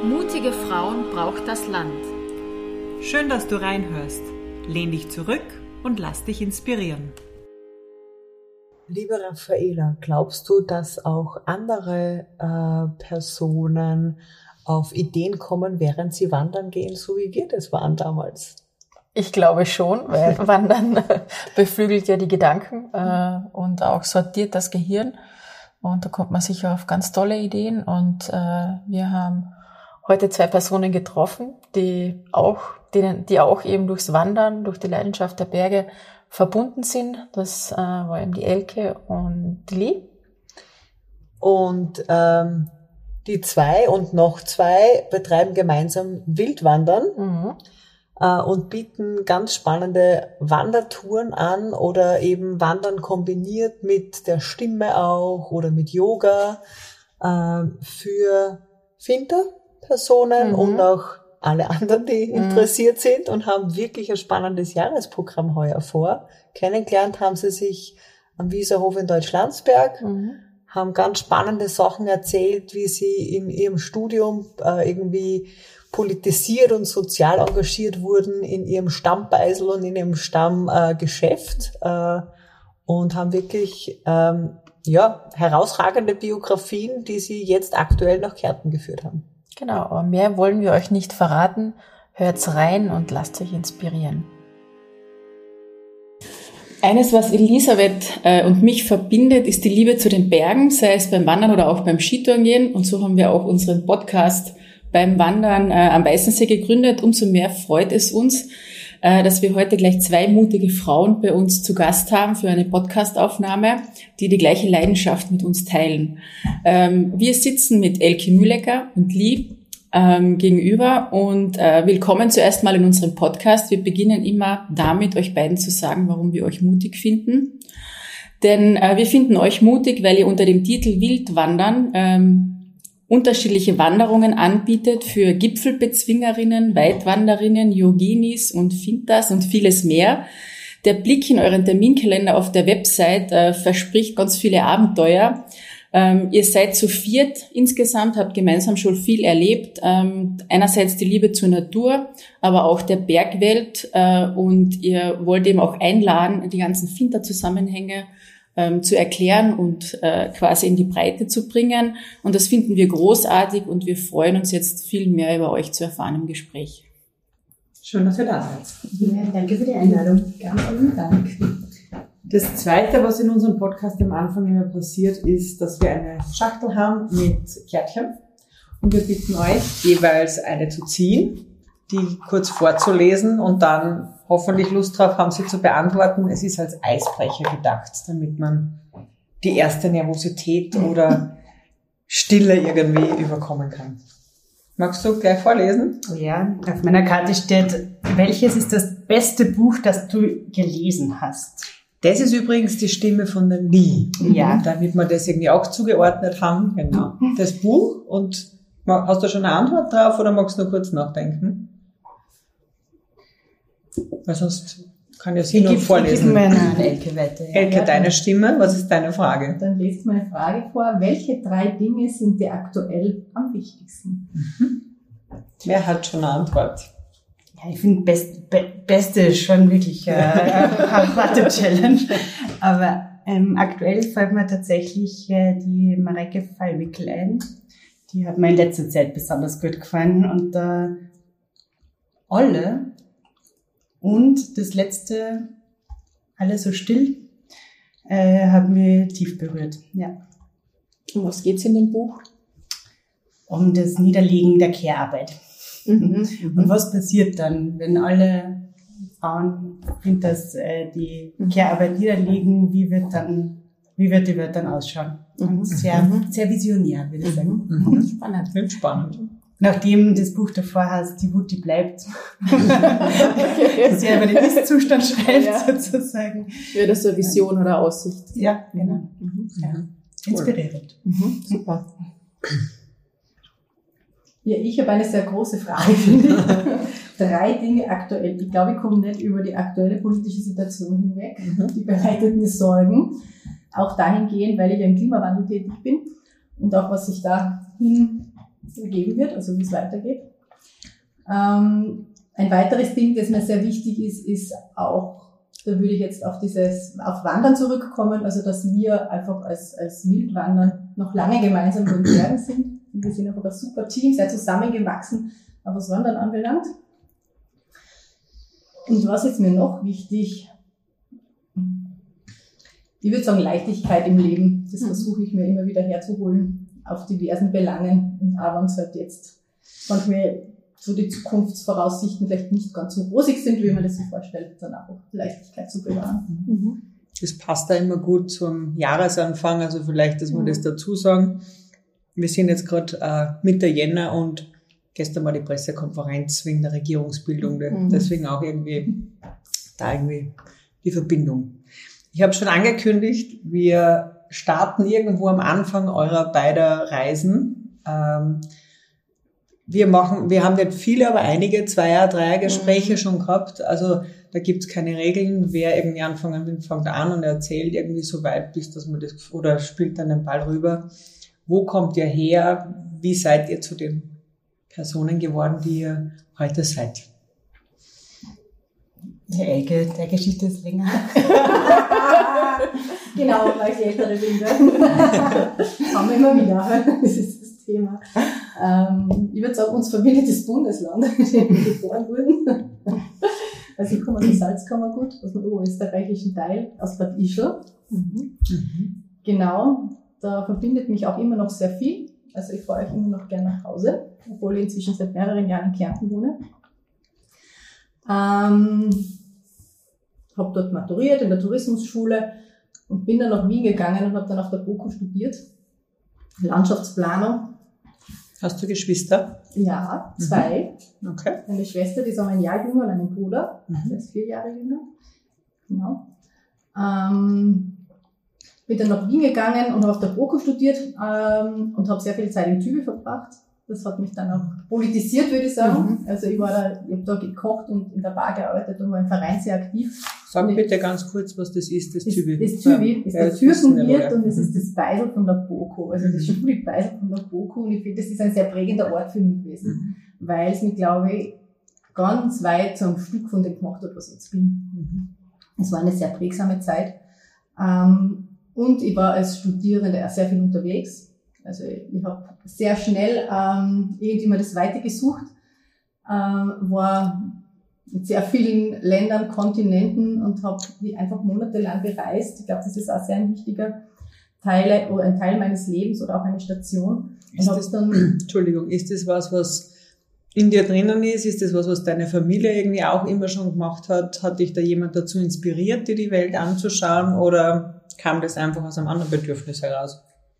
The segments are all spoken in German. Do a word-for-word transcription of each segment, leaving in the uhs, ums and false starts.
Mutige Frauen braucht das Land. Schön, dass du reinhörst. Lehn dich zurück und lass dich inspirieren. Liebe Raffaela, glaubst du, dass auch andere äh, Personen auf Ideen kommen, während sie wandern gehen, so wie wir das waren damals? Ich glaube schon, weil Wandern beflügelt ja die Gedanken äh, und auch sortiert das Gehirn. Und da kommt man sicher auf ganz tolle Ideen. Und äh, wir haben heute zwei Personen getroffen, die auch, denen, die auch eben durchs Wandern, durch die Leidenschaft der Berge verbunden sind. Das äh, war eben die Elke und die Lee. Und ähm, die zwei und noch zwei betreiben gemeinsam Wildwandern Mhm. äh, und bieten ganz spannende Wandertouren an oder eben Wandern kombiniert mit der Stimme auch oder mit Yoga äh, für Finterpersonen Mhm. und auch alle anderen, die Mhm. interessiert sind und haben wirklich ein spannendes Jahresprogramm heuer vor. Kennengelernt haben sie sich am Wieserhof in Deutschlandsberg, Mhm. haben ganz spannende Sachen erzählt, wie sie in ihrem Studium äh, irgendwie politisiert und sozial engagiert wurden in ihrem Stammbeisel und in ihrem Stammgeschäft äh, äh, und haben wirklich ähm, ja herausragende Biografien, die sie jetzt aktuell nach Kärnten geführt haben. Genau, aber mehr wollen wir euch nicht verraten. Hört's rein und lasst euch inspirieren. Eines, was Elisabeth äh, und mich verbindet, ist die Liebe zu den Bergen, sei es beim Wandern oder auch beim Skitourengehen. Und so haben wir auch unseren Podcast beim Wandern äh, am Weißensee gegründet. Umso mehr freut es uns, äh, dass wir heute gleich zwei mutige Frauen bei uns zu Gast haben für eine Podcastaufnahme, die die gleiche Leidenschaft mit uns teilen. Ähm, wir sitzen mit Elke Mühlecker und Lee ähm, gegenüber und äh, willkommen zuerst mal in unserem Podcast. Wir beginnen immer damit, euch beiden zu sagen, warum wir euch mutig finden. Denn äh, wir finden euch mutig, weil ihr unter dem Titel Wildwandern ähm, unterschiedliche Wanderungen anbietet für Gipfelbezwingerinnen, Weitwanderinnen, Yoginis und Fintas und vieles mehr. Der Blick in euren Terminkalender auf der Website äh, verspricht ganz viele Abenteuer. Ähm, ihr seid zu viert insgesamt, habt gemeinsam schon viel erlebt. Ähm, einerseits die Liebe zur Natur, aber auch der Bergwelt. Äh, und ihr wollt eben auch einladen, die ganzen Finta-Zusammenhänge ähm, zu erklären und äh, quasi in die Breite zu bringen. Und das finden wir großartig und wir freuen uns jetzt viel mehr über euch zu erfahren im Gespräch. Schön, dass ihr da seid. Ja, danke für die Einladung. Ganz vielen Dank. Das Zweite, was in unserem Podcast am Anfang immer passiert, ist, dass wir eine Schachtel haben mit Kärtchen und wir bitten euch, jeweils eine zu ziehen, die kurz vorzulesen und dann hoffentlich Lust drauf haben, sie zu beantworten. Es ist als Eisbrecher gedacht, damit man die erste Nervosität oder Stille irgendwie überkommen kann. Magst du gleich vorlesen? Ja, auf meiner Karte steht, welches ist das beste Buch, das du gelesen hast? Das ist übrigens die Stimme von der Lee. Ja. Damit wir das irgendwie auch zugeordnet haben. Genau. Das Buch. Und hast du schon eine Antwort drauf oder magst du nur kurz nachdenken? Weil sonst kann ja sie Ich noch gebe vorlesen. meine an Elke weiter. Ja. Elke, deine Stimme, was ist deine Frage? Dann lest meine Frage vor. Welche drei Dinge sind dir aktuell am wichtigsten? Wer hat schon eine Antwort? Ja, ich finde best, be, Beste ist schon wirklich äh, eine harte Challenge. Aber ähm, aktuell fällt mir tatsächlich äh, die Mareike Fallwickel ein. Die hat mir in letzter Zeit besonders gut gefallen. Und äh, alle und das letzte, alles so still, äh, hat mich tief berührt. Ja. Um was geht's in dem Buch? Um das Niederlegen der Care-Arbeit. Mhm. Und was passiert dann, wenn alle Frauen das, äh, die Care-Arbeit niederlegen? Wie wird dann, wie wird die Welt dann ausschauen? Und sehr, sehr visionär, würde ich sagen. Mhm. Spannend. Klingt spannend. Nachdem das Buch davor heißt, die Wut, die bleibt, sehr über den Ist-Zustand schreibt, Ja. sozusagen. Wäre das so eine Vision oder Aussicht? Ja, genau. Mhm. Ja. Inspirierend. Mhm. Super. Ja, ich habe eine sehr große Frage, finde ich. Drei Dinge aktuell. Ich glaube, ich komme nicht über die aktuelle politische Situation hinweg. Die bereitet mir Sorgen. Auch dahingehend, weil ich ja im Klimawandel tätig bin und auch was sich dahin ergeben wird, also wie es weitergeht. Ähm, ein weiteres Ding, das mir sehr wichtig ist, ist auch, da würde ich jetzt auf dieses, auf Wandern zurückkommen, also dass wir einfach als, als Wildwandern noch lange gemeinsam in den Bergen sind. Wir sind einfach ein super Team, sehr zusammengewachsen, was Wandern anbelangt. Und was ist mir noch wichtig? Ich würde sagen Leichtigkeit im Leben. Das versuche ich mir immer wieder herzuholen auf diversen Belangen. Und auch wenn es halt jetzt manchmal so die Zukunftsvoraussichten vielleicht nicht ganz so rosig sind, wie man das sich vorstellt, dann auch Leichtigkeit zu bewahren. Mhm. Das passt da immer gut zum Jahresanfang, also vielleicht, dass wir mhm. das dazu sagen. Wir sind jetzt gerade äh, Mitte Jänner und gestern war die Pressekonferenz wegen der Regierungsbildung, mhm. deswegen auch irgendwie da irgendwie die Verbindung. Ich habe schon angekündigt, wir starten irgendwo am Anfang eurer beider Reisen. Ähm, wir machen, wir haben nicht viele, aber einige Zweier-, Dreier-Gespräche mhm. schon gehabt. Also da gibt's keine Regeln. Wer irgendwie anfangen will, fängt an und erzählt irgendwie so weit, bis dass man das, oder spielt dann den Ball rüber. Wo kommt ihr her? Wie seid ihr zu den Personen geworden, die ihr heute seid? Die Elke, der Geschichte ist länger. Genau, weil ich ältere bin. Haben wir immer wieder. Das ist das Thema. Ähm, ich würde sagen, uns verbindet das Bundesland, in dem wir geboren wurden. Also ich komme aus dem Salzkammergut, aus dem oberösterreichischen Teil, aus Bad Ischl. Mhm. Mhm. Genau, da verbindet mich auch immer noch sehr viel. Also ich fahre euch immer noch gerne nach Hause, obwohl ich inzwischen seit mehreren Jahren in Kärnten wohne. Ähm, habe dort maturiert in der Tourismusschule und bin dann nach Wien gegangen und habe dann auf der BOKU studiert. Landschaftsplanung. Hast du Geschwister? Ja, zwei. Mhm. Okay. Eine Schwester, die ist auch ein Jahr jünger, und einen Bruder, mhm. der ist vier Jahre jünger. Genau. Ähm, bin dann nach Wien gegangen und habe auf der BOKU studiert ähm, und habe sehr viel Zeit in Tübingen verbracht. Das hat mich dann auch politisiert, würde ich sagen. Mhm. Also ich war da, ich habe da gekocht und in der Bar gearbeitet und war im Verein sehr aktiv. Sag und bitte ganz kurz, was das ist, das Tübi. Das, das Tübi ist ja, der Türkenwirt und das ist das Beisel von der BOKU, also das Schuli-Beisel von der BOKU. Und ich finde, das ist ein sehr prägender Ort für mich gewesen, mhm. weil es mich, glaube ich, ganz weit zum Stück von dem gemacht hat, was ich jetzt bin. Es mhm. war eine sehr prägsame Zeit. Und ich war als Studierende auch sehr viel unterwegs. Also ich habe sehr schnell ähm, irgendwie mal das Weite gesucht, ähm, war in sehr vielen Ländern, Kontinenten und habe einfach monatelang bereist. Ich glaube, das ist auch sehr ein wichtiger Teil oder ein Teil meines Lebens oder auch eine Station. Ist das, dann, Entschuldigung, ist das was, was in dir drinnen ist? Ist das was, was deine Familie irgendwie auch immer schon gemacht hat? Hat dich da jemand dazu inspiriert, dir die Welt anzuschauen, oder kam das einfach aus einem anderen Bedürfnis heraus?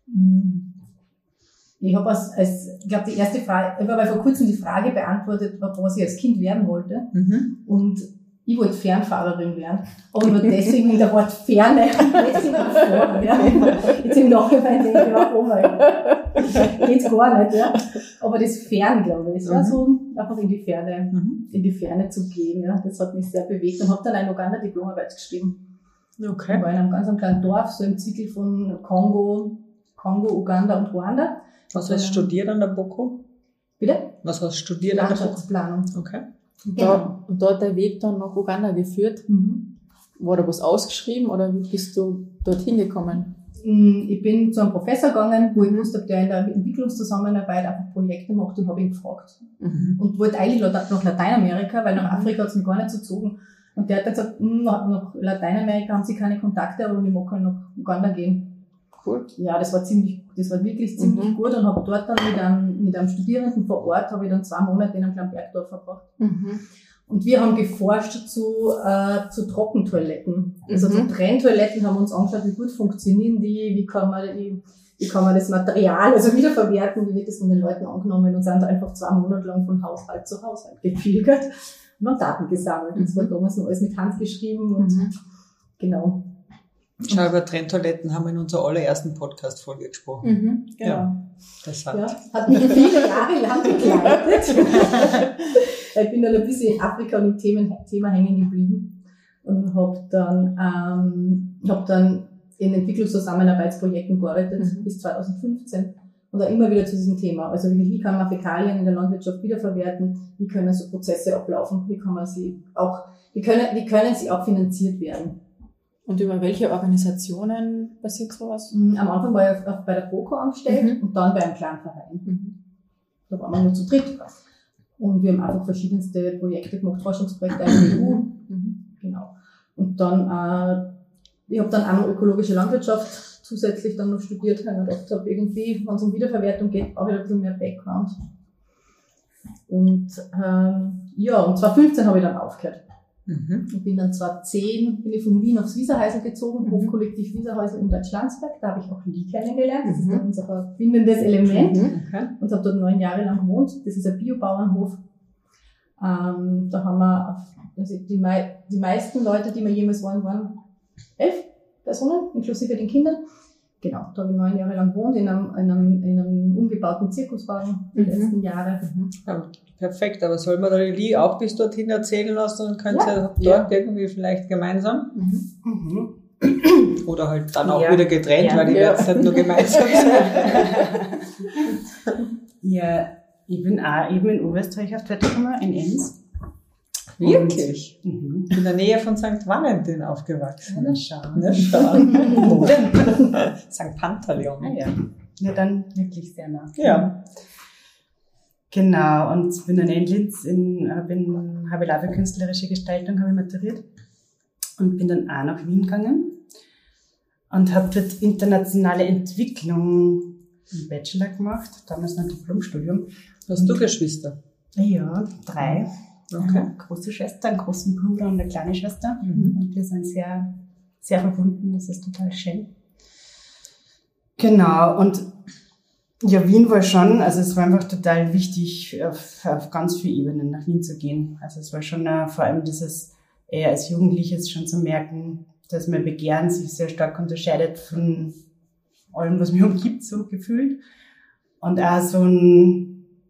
Ich habe als, als, ich glaube, die erste Frage, ich habe vor kurzem die Frage beantwortet, was ich als Kind werden wollte. Mhm. Und ich wollte Fernfahrerin werden. Aber nur deswegen in der Wort Ferne, jetzt in vor, ja. Jetzt im Nachhinein denke ich, ja, oh mein Gott, geht's gar nicht, ja. Aber das Fern, glaube ich, es war mhm. so, einfach in die Ferne, mhm. in die Ferne zu gehen, ja. Das hat mich sehr bewegt und habe dann eine Uganda-Diplomarbeit geschrieben. Okay. Ich war in einem ganz kleinen Dorf, so im Zirkel von Kongo, Kongo, Uganda und Ruanda. Was hast du studiert an der BOKU? Bitte? Was hast du studiert an der BOKU? Landschaftsplanung. Okay. Und da, und dort der Weg dann nach Uganda geführt. Mhm. War da was ausgeschrieben oder wie bist du dorthin gekommen? Ich bin zu einem Professor gegangen, wo ich wusste, der in der Entwicklungszusammenarbeit einfach Projekte macht, und habe ihn gefragt. Mhm. Und wollte eigentlich nach Lateinamerika, weil nach Afrika hat es mich gar nicht so gezogen. Und der hat dann gesagt, nach Lateinamerika haben sie keine Kontakte, aber ich mag halt nach Uganda gehen. Cool. Ja, das war ziemlich, das war wirklich ziemlich mhm. gut, und habe dort dann mit einem, mit einem Studierenden vor Ort, habe ich dann zwei Monate in einem kleinen Bergdorf verbracht. Mhm. Und wir haben geforscht zu, äh, zu Trockentoiletten. Also mhm. zu Trenntoiletten haben wir uns angeschaut, wie gut funktionieren die, wie kann man die, wie kann man das Material also wiederverwerten, wie wird das von den Leuten angenommen, und sind da einfach zwei Monate lang von Haushalt zu Haushalt gepilgert und haben Daten gesammelt. Das war damals noch alles mit Hand geschrieben und mhm. genau. Schau, über Trenntoiletten haben wir in unserer allerersten Podcast-Folge gesprochen. Mhm, genau. Ja, das hat. Ja, hat mich viele Jahre lang begleitet. Ich bin dann ein bisschen in Afrika und im Thema, Thema hängen geblieben und habe dann, ähm, hab dann in Entwicklungszusammenarbeitsprojekten gearbeitet mhm. bis zwanzig fünfzehn. oder immer wieder zu diesem Thema. Also wie, wie kann man Fäkalien in der Landwirtschaft wiederverwerten? Wie können so Prozesse ablaufen? Wie kann man sie auch, wie können, wie können sie auch finanziert werden? Und über welche Organisationen passiert sowas? Am Anfang war ich auf, bei der ProCo angestellt mhm. und dann bei einem kleinen Verein. Mhm. Da waren wir nur zu dritt. Und wir haben einfach verschiedenste Projekte gemacht, Forschungsprojekte in der E U. Mhm. Genau. Und dann, äh, ich habe dann auch noch ökologische Landwirtschaft zusätzlich dann noch studiert, weil ich gedacht habe, irgendwie, wenn es um Wiederverwertung geht, auch wieder ein bisschen mehr Background. Und ähm, ja, und zwanzig fünfzehn habe ich dann aufgehört. Mhm. Ich bin dann zwanzig zehn bin ich von Wien aufs Wieserhäusl gezogen, mhm. Hofkollektiv Wieserhäusl in Deutschlandsberg. Da habe ich auch Lee kennengelernt. Das mhm. ist dann unser verbindendes Element. Mhm. Okay. Und habe dort neun Jahre lang gewohnt. Das ist ein Biobauernhof. Ähm, da haben wir, also die, die meisten Leute, die wir jemals waren, waren elf Personen, inklusive den Kindern. Genau, da habe ich neun Jahre lang gewohnt, in einem, in einem, in einem umgebauten Zirkuswagen die mhm. letzten Jahre. Mhm. Ja, perfekt, aber soll man da die Lee auch bis dorthin erzählen lassen und könnt ihr ja, dort ja. irgendwie vielleicht gemeinsam? Mhm. Mhm. Oder halt dann auch ja. wieder getrennt, ja. weil die ja. werden nicht nur gemeinsam sein. Ja, ich bin auch eben in Oberösterreich auf der Wettkammer, in Enns. Wirklich? Mhm. In der Nähe von Sankt Valentin aufgewachsen. Na schau. Na schau. Sankt Pantaleon. Ah, ja. Ja, dann wirklich sehr nah. Ja. Genau, und bin dann in Linz, in, bin, habe ich für künstlerische Gestaltung, habe ich maturiert. Und bin dann auch nach Wien gegangen. Und habe dort internationale Entwicklung im Bachelor gemacht, damals noch ein Diplomstudium. Hast und, du Geschwister? Ja, drei. Okay. Eine große Schwester, einen großen Bruder und eine kleine Schwester. Mhm. Und wir sind sehr, sehr verbunden. Das ist total schön. Genau. Und ja, Wien war schon, also es war einfach total wichtig, auf, auf ganz vielen Ebenen nach Wien zu gehen. Also es war schon uh, vor allem dieses, eher als Jugendliches schon zu merken, dass mein Begehren sich sehr stark unterscheidet von allem, was mich umgibt, so gefühlt. Und auch so ein,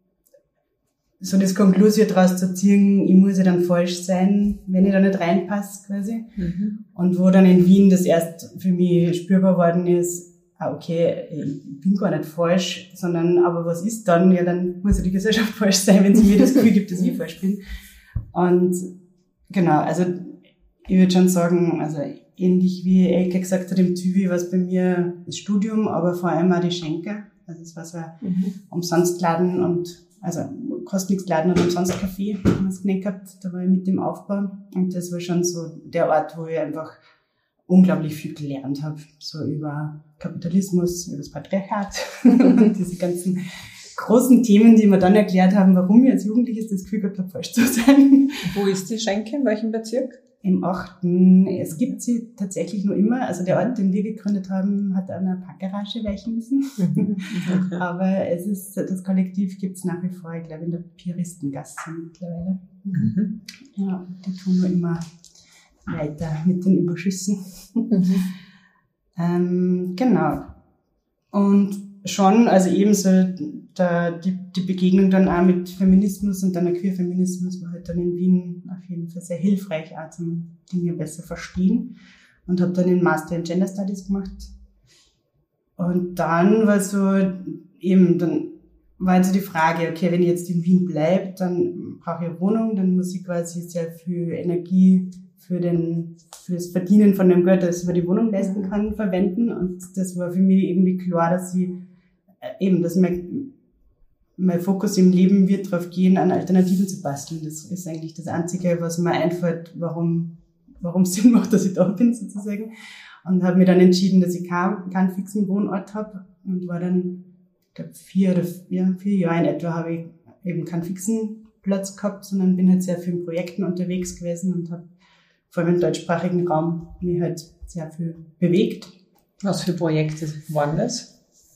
so das Konklusio daraus zu ziehen, ich muss ja dann falsch sein, wenn ich da nicht reinpasse, quasi. Mhm. Und wo dann in Wien das erst für mich spürbar worden ist, ah, okay, ich bin gar nicht falsch, sondern, aber was ist dann? Ja, dann muss ja die Gesellschaft falsch sein, wenn sie mir das Gefühl gibt, dass ich falsch bin. Und, genau, also, ich würde schon sagen, also, ähnlich wie Elke gesagt hat, im Züvi war es bei mir das Studium, aber vor allem auch die Schenke. Also, es war so ein mhm. Umsonstladen und, also, kostet nichts Laden und umsonst Kaffee, wenn man es genannt gehabt, da war ich mit dem Aufbau. Und das war schon so der Ort, wo ich einfach unglaublich viel gelernt habe. So über Kapitalismus, über das Patriarchat und diese ganzen großen Themen, die mir dann erklärt haben, warum ich als Jugendliches das Gefühl gehabt habe, falsch zu sein. Wo ist die Schenke? In welchem Bezirk? Im achten. Es gibt sie tatsächlich nur immer. Also der Ort, den wir gegründet haben, hat an einer Parkgarage weichen müssen. Okay. Aber es ist, das Kollektiv gibt es nach wie vor, ich glaube, in der Pieristengasse mittlerweile. Mhm. Ja, die tun wir immer weiter mit den Überschüssen. Mhm. ähm, genau. Und schon, also ebenso da, die, die Begegnung dann auch mit Feminismus und dann der Queerfeminismus war halt dann in Wien auf jeden Fall sehr hilfreich, auch zum Dinge besser verstehen. Und habe dann den Master in Gender Studies gemacht. Und dann war so eben, dann war also die Frage, okay, wenn ich jetzt in Wien bleibe, dann brauche ich eine Wohnung, dann muss ich quasi sehr viel Energie für den, für das Verdienen von dem Geld, das ich mir die Wohnung leisten kann, verwenden. Und das war für mich irgendwie klar, dass ich eben, dass mein, mein Fokus im Leben wird darauf gehen, an Alternativen zu basteln. Das ist eigentlich das Einzige, was mir einfällt, warum, warum es Sinn macht, dass ich da bin, sozusagen. Und habe mir dann entschieden, dass ich keinen, keinen fixen Wohnort habe und war dann, ich glaube, vier oder ja, vier Jahre in etwa habe ich eben keinen fixen Platz gehabt, sondern bin halt sehr viel in Projekten unterwegs gewesen und habe vor allem im deutschsprachigen Raum mich halt sehr viel bewegt. Was für Projekte waren das?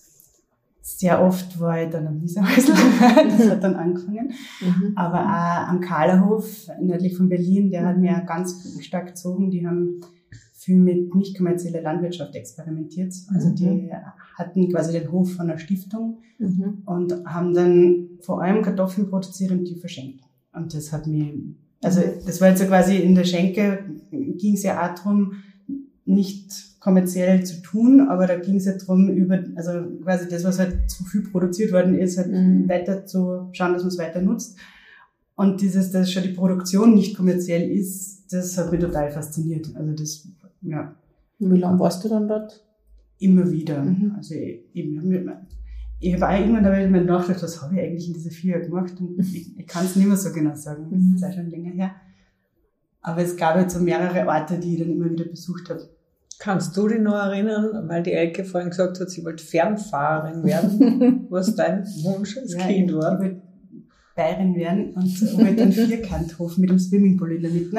Sehr oft war ich dann am Wieserhäusl, das hat dann angefangen. Mhm. Aber auch am Kahlerhof, nördlich von Berlin, der hat mir ganz stark gezogen. Die haben viel mit nicht kommerzieller Landwirtschaft experimentiert. Also die hatten quasi den Hof von einer Stiftung mhm. und haben dann vor allem Kartoffeln produziert und die verschenkt. Und das hat mich, also das war jetzt so quasi in der Schenke, ging es ja auch darum, nicht kommerziell zu tun, aber da ging es ja drum, über, also quasi das, was halt zu viel produziert worden ist, halt mhm. weiter zu schauen, dass man es weiter nutzt. Und dieses, dass schon die Produktion nicht kommerziell ist, das hat mich total fasziniert. Also das, ja. Und wie lange warst du dann dort? Immer wieder. Mhm. Also eben, ich habe auch irgendwann dabei mir nachgedacht, was habe ich eigentlich in dieser vier Jahren gemacht? Und ich, ich kann es nicht mehr so genau sagen, das ist ja schon länger her. Aber es gab jetzt so mehrere Orte, die ich dann immer wieder besucht habe. Kannst du dich noch erinnern, weil die Elke vorhin gesagt hat, sie wollte Fernfahrerin werden, was dein Wunsch als ja, Kind ich, war? Ich wollte Bayerin werden und wollte einen Vierkanthof mit einem Swimmingpool in der Mitte.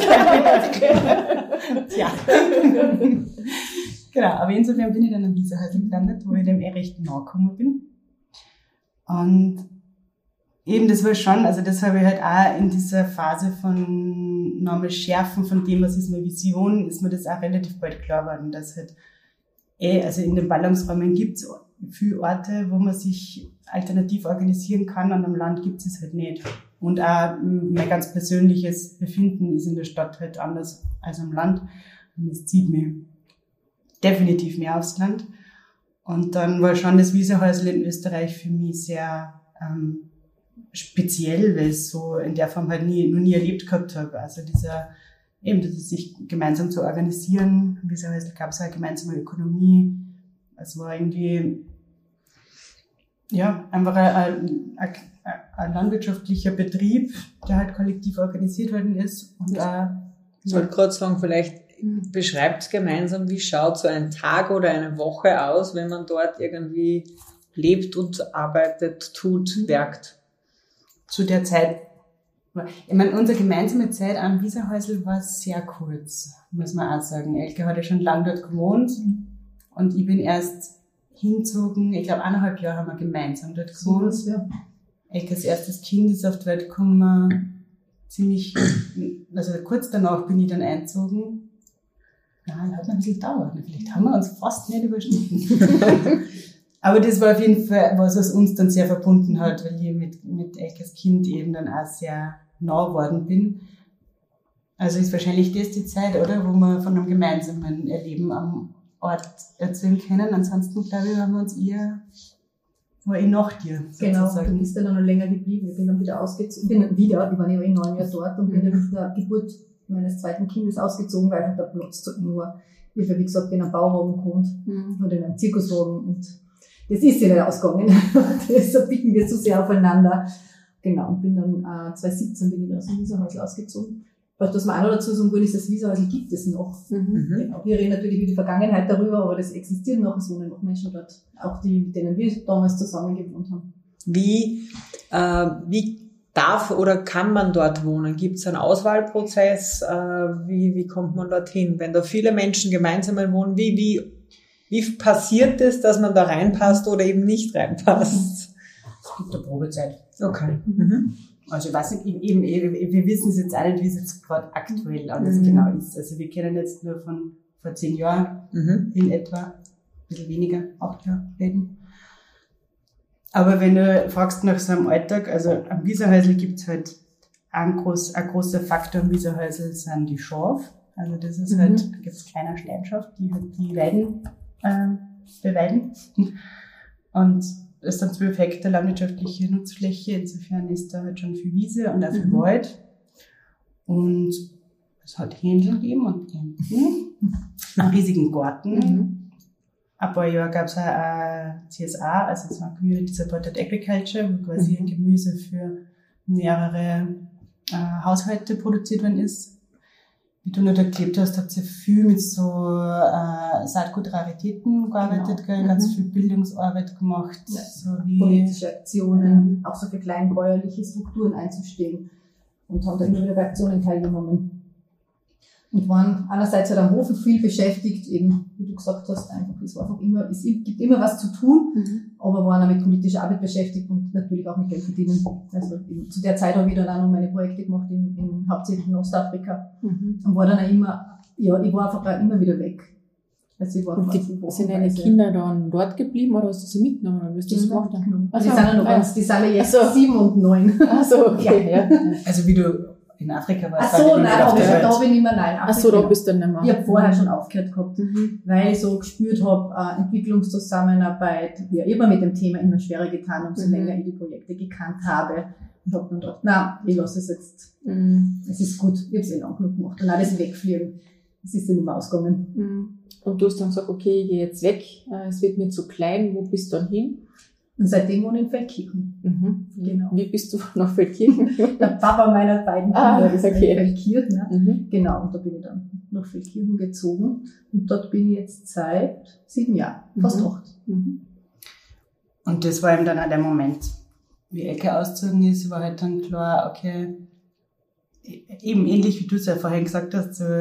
Tja. Genau, aber insofern bin ich dann am Wieserhäusl gelandet, wo ich dem eh recht nahe gekommen bin. Und eben, das war schon, also das habe ich halt auch in dieser Phase von nochmal Schärfen von dem, was ist meine Vision, ist mir das auch relativ bald klar geworden, dass halt eh, also in den Ballungsräumen gibt es viele Orte, wo man sich alternativ organisieren kann, und am Land gibt es halt nicht. Und auch mein ganz persönliches Befinden ist in der Stadt halt anders als am Land. Und es zieht mich definitiv mehr aufs Land. Und dann war schon das Wieserhäusl in Österreich für mich sehr ähm, speziell, weil ich es so in der Form halt nie, noch nie erlebt gehabt habe. Also dieser, eben, das ist sich gemeinsam zu organisieren. Im Wieserhäusl gab es eine gemeinsame Ökonomie. Es war irgendwie, ja, einfach ein, ein, ein landwirtschaftlicher Betrieb, der halt kollektiv organisiert worden ist. Und auch, ich wollte gerade sagen, vielleicht beschreibt gemeinsam, wie schaut so ein Tag oder eine Woche aus, wenn man dort irgendwie lebt und arbeitet, tut, werkt. Zu der Zeit, ich meine, unsere gemeinsame Zeit am Wieserhäusl war sehr kurz, muss man auch sagen. Elke hat ja schon lange dort gewohnt und ich bin erst hingezogen, ich glaube eineinhalb Jahre haben wir gemeinsam dort gewohnt. Ja. Elkes erstes Kind ist auf die Welt gekommen, ziemlich, also kurz danach bin ich dann eingezogen. Nein, hat noch ein bisschen gedauert. Vielleicht haben wir uns fast nicht überschnitten. Aber das war auf jeden Fall was, was uns dann sehr verbunden hat, weil ich mit, mit Elkes Kind eben dann auch sehr nah geworden bin. Also ist wahrscheinlich das die Zeit, oder, wo wir von einem gemeinsamen Erleben am Ort erzählen können. Ansonsten, glaube ich, haben wir uns eher, war ich nach dir, genau, sozusagen. du bist dann noch länger geblieben. Ich bin dann wieder ausgezogen, bin dann wieder, ich war ja eh neun Jahre dort und bin dann mit der Geburt meines zweiten Kindes ausgezogen, weil einfach der Platz zu eng war. Ich habe, wie gesagt, in einem Bauwagen gewohnt mhm. oder in einem Zirkuswagen und das ist ja nicht ausgegangen. Deshalb bieten wir zu sehr aufeinander. Genau, und bin dann äh, zwanzig siebzehn bin ich aus dem Wieserhäusl ausgezogen. Was man auch noch dazu sagen will, ist, das Wieserhäusl gibt es noch. Mhm. Genau. Wir reden natürlich über die Vergangenheit darüber, aber das existiert noch, es wohnen noch Menschen dort, auch die, mit denen wir damals zusammen gewohnt haben. Wie, äh, wie darf oder kann man dort wohnen? Gibt es einen Auswahlprozess? Äh, wie, wie kommt man dorthin? Wenn da viele Menschen gemeinsam wohnen, wie, wie, wie passiert es, dass man da reinpasst oder eben nicht reinpasst? Es gibt eine Probezeit. Okay. Mhm. Also ich weiß nicht, eben, wir wissen es jetzt auch nicht, wie es jetzt gerade aktuell alles mhm. genau ist. Also wir kennen jetzt nur von vor zehn Jahren mhm. in etwa, ein bisschen weniger, acht Jahre reden. Aber wenn du fragst nach so einem Alltag, also am Wieserhäusl gibt's halt ein, groß, ein großer Faktor am Wieserhäusl sind die Schafe. Also das ist mhm. halt, da gibt's kleine Steinschaft, die halt die Weiden äh, beweiden. Und das ist dann zwölf Hektar landwirtschaftliche Nutzfläche, insofern ist da halt schon viel Wiese und auch viel mhm. Wald. Und es hat Händel gegeben und Enten, einen riesigen Garten. Mhm. Ein paar Jahre gab es auch C S A, also so ein Community Supported Agriculture, wo quasi mhm. Gemüse für mehrere äh, Haushalte produziert worden ist. Wie du noch erklebt hast, habt ihr viel mit so äh, Saatgutraritäten gearbeitet, genau. ganz mhm. viel Bildungsarbeit gemacht. Ja. So wie politische Aktionen, mhm. auch so für kleinbäuerliche Strukturen einzustehen und haben da immer wieder bei Aktionen teilgenommen. Und waren einerseits halt am Hofen viel beschäftigt, eben, wie du gesagt hast, einfach, es war einfach immer, es gibt immer was zu tun, mhm. aber waren auch mit politischer Arbeit beschäftigt und natürlich auch mit Geld verdienen. Also eben, zu der Zeit habe ich dann auch noch meine Projekte gemacht, in, in hauptsächlich in Ostafrika. Mhm. Und war dann auch immer, ja, ich war einfach auch immer wieder weg. Also ich war und die, sind deine Kinder dann dort geblieben oder hast du sie mitgenommen oder wirst du das gemacht haben? Also die sind ja noch ganz, die sind ja jetzt so sieben und neun. Ach so, okay. Ja. Also wie du in Afrika war. Ach so, nein, aber da, da bin ich mir nein. Ach so, da bist du dann nicht mehr. Ich habe vorher schon aufgehört gehabt, Mhm. weil ich so gespürt habe, äh, Entwicklungszusammenarbeit, ja, ich habe mir mit dem Thema immer schwerer getan, umso Mhm. länger ich die Projekte gekannt habe. Und habe dann gedacht, na, ich lasse es jetzt, Mhm. es ist gut, ich habe es eh lang genug gemacht. Und auch das Wegfliegen, das ist dann nicht mehr ausgegangen. Mhm. Und du hast dann gesagt, okay, ich gehe jetzt weg, äh, es wird mir zu klein, wo bist du dann hin? Und seitdem wohne ich in Feldkirchen. Mhm. Genau. Wie bist du nach Feldkirchen? Der Papa meiner beiden Ah, Kinder ist okay. in Feldkirchen. Ne? mhm. Genau, und da bin ich dann nach Feldkirchen gezogen. Und dort bin ich jetzt seit sieben Jahren, fast Mhm. acht. Mhm. Und das war eben dann auch der Moment, wie Elke ausgezogen ist, war halt dann klar, okay, eben ähnlich wie du es ja vorhin gesagt hast, so,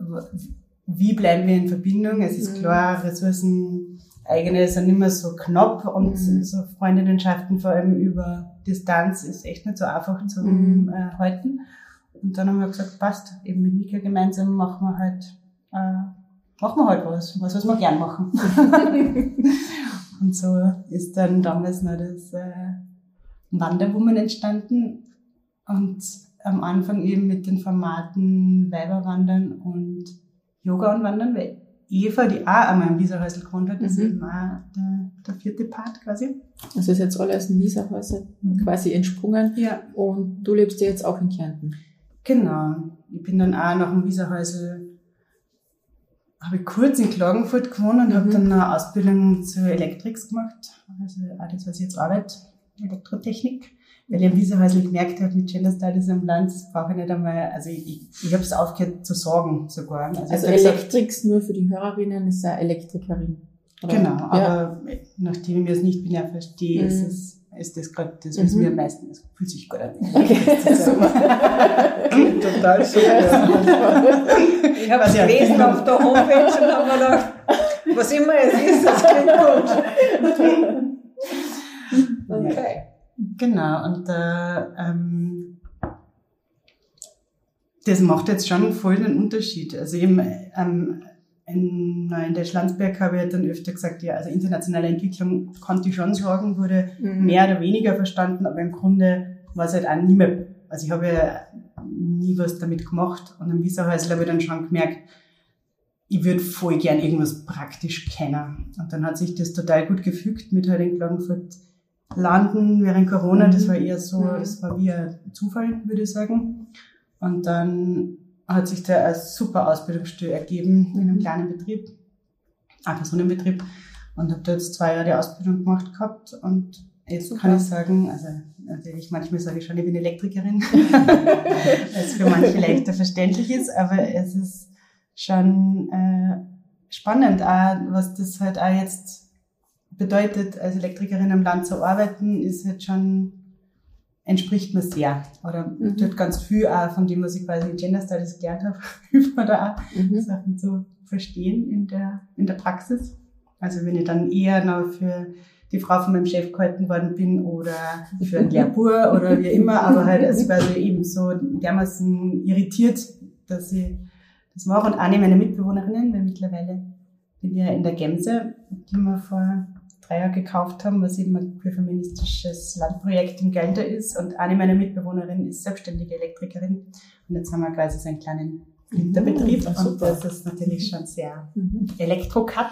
wie bleiben wir in Verbindung? Es ist Mhm. klar, Ressourcen eigene sind immer so knapp und Mhm. so Freundinnenschaften vor allem über Distanz ist echt nicht so einfach zu Mhm. äh, halten. Und dann haben wir gesagt, passt, eben mit Mika gemeinsam machen wir halt, äh, machen wir halt was, was, was wir gern machen. Und so ist dann damals noch das äh, Wanderwoman entstanden und am Anfang eben mit den Formaten Weiberwandern und Yoga und Wandern, weil Eva, die auch einmal im Wieserhäusl gewohnt hat, ist Mhm. eben auch der, der vierte Part quasi. Also ist jetzt alles in Wieserhäuser quasi entsprungen. Ja. Und du lebst ja jetzt auch in Kärnten. Genau. Ich bin dann auch nach dem Wieserhäusl, habe ich kurz in Klagenfurt gewohnt und Mhm. habe dann eine Ausbildung zur Elektrix gemacht. Also auch das, was ich jetzt arbeite, Elektrotechnik. Weil ich im Wieserhäusl gemerkt habe, mit Gender Studies im Land, das brauche ich nicht einmal, also ich, ich, ich habe es aufgehört zu sagen sogar. Also, Also ich hab gesagt, Elektrix, nur für die Hörerinnen, ist eine Elektrikerin. Oder? genau, Ja. aber nachdem ich mir das nicht binär verstehe, Mhm. ist es, ist das gerade das, was Mhm. mir am meisten ist. Fühlt sich gut an. Okay, super. Klingt total super. Ich habe es Was ja gelesen viel- auf der Homepage und habe mir gedacht, was immer es ist, das klingt gut. Okay. Genau, und äh, ähm, das macht jetzt schon voll den Unterschied. Also eben ähm, in, in der Schlanzberg habe ich dann öfter gesagt, ja, also internationale Entwicklung konnte ich schon sagen, wurde Mhm. mehr oder weniger verstanden, aber im Grunde war es halt auch nie mehr, also ich habe ja nie was damit gemacht und am Wieserhäusl habe ich dann schon gemerkt, ich würde voll gern irgendwas praktisch kennen. Und dann hat sich das total gut gefügt mit halt in Klagenfurt landen während Corona. Das war eher so, Mhm. das war wie ein Zufall, würde ich sagen. Und dann hat sich da eine super Ausbildungsstelle ergeben in einem kleinen Betrieb, ein Personenbetrieb. Und habe da jetzt zwei Jahre die Ausbildung gemacht gehabt. Und jetzt Super. kann ich sagen, also natürlich manchmal sage ich schon, ich bin Elektrikerin, was für manche leichter verständlich ist, aber es ist schon äh, spannend, auch, was das halt auch jetzt bedeutet, als Elektrikerin am Land zu arbeiten, ist halt schon, entspricht mir sehr. Oder Mhm. tut ganz viel auch von dem, was ich quasi in Gender Studies gelernt habe, über da auch Mhm. Sachen zu verstehen in der, in der Praxis. Also wenn ich dann eher noch für die Frau von meinem Chef gehalten worden bin oder für einen Lehrbuhr oder wie immer, aber halt, es war so eben so dermaßen irritiert, dass ich das mache. Und eine meiner Mitbewohnerinnen, weil mittlerweile bin ich ja in der Gemse, die wir vor drei Jahren gekauft haben, was eben ein queerfeministisches Landprojekt in Gelder ist. Und eine meiner Mitbewohnerinnen ist selbstständige Elektrikerin. Und jetzt haben wir quasi so einen kleinen Winterbetrieb. Mhm, Und super. das ist natürlich schon sehr Mhm. Elektrocut.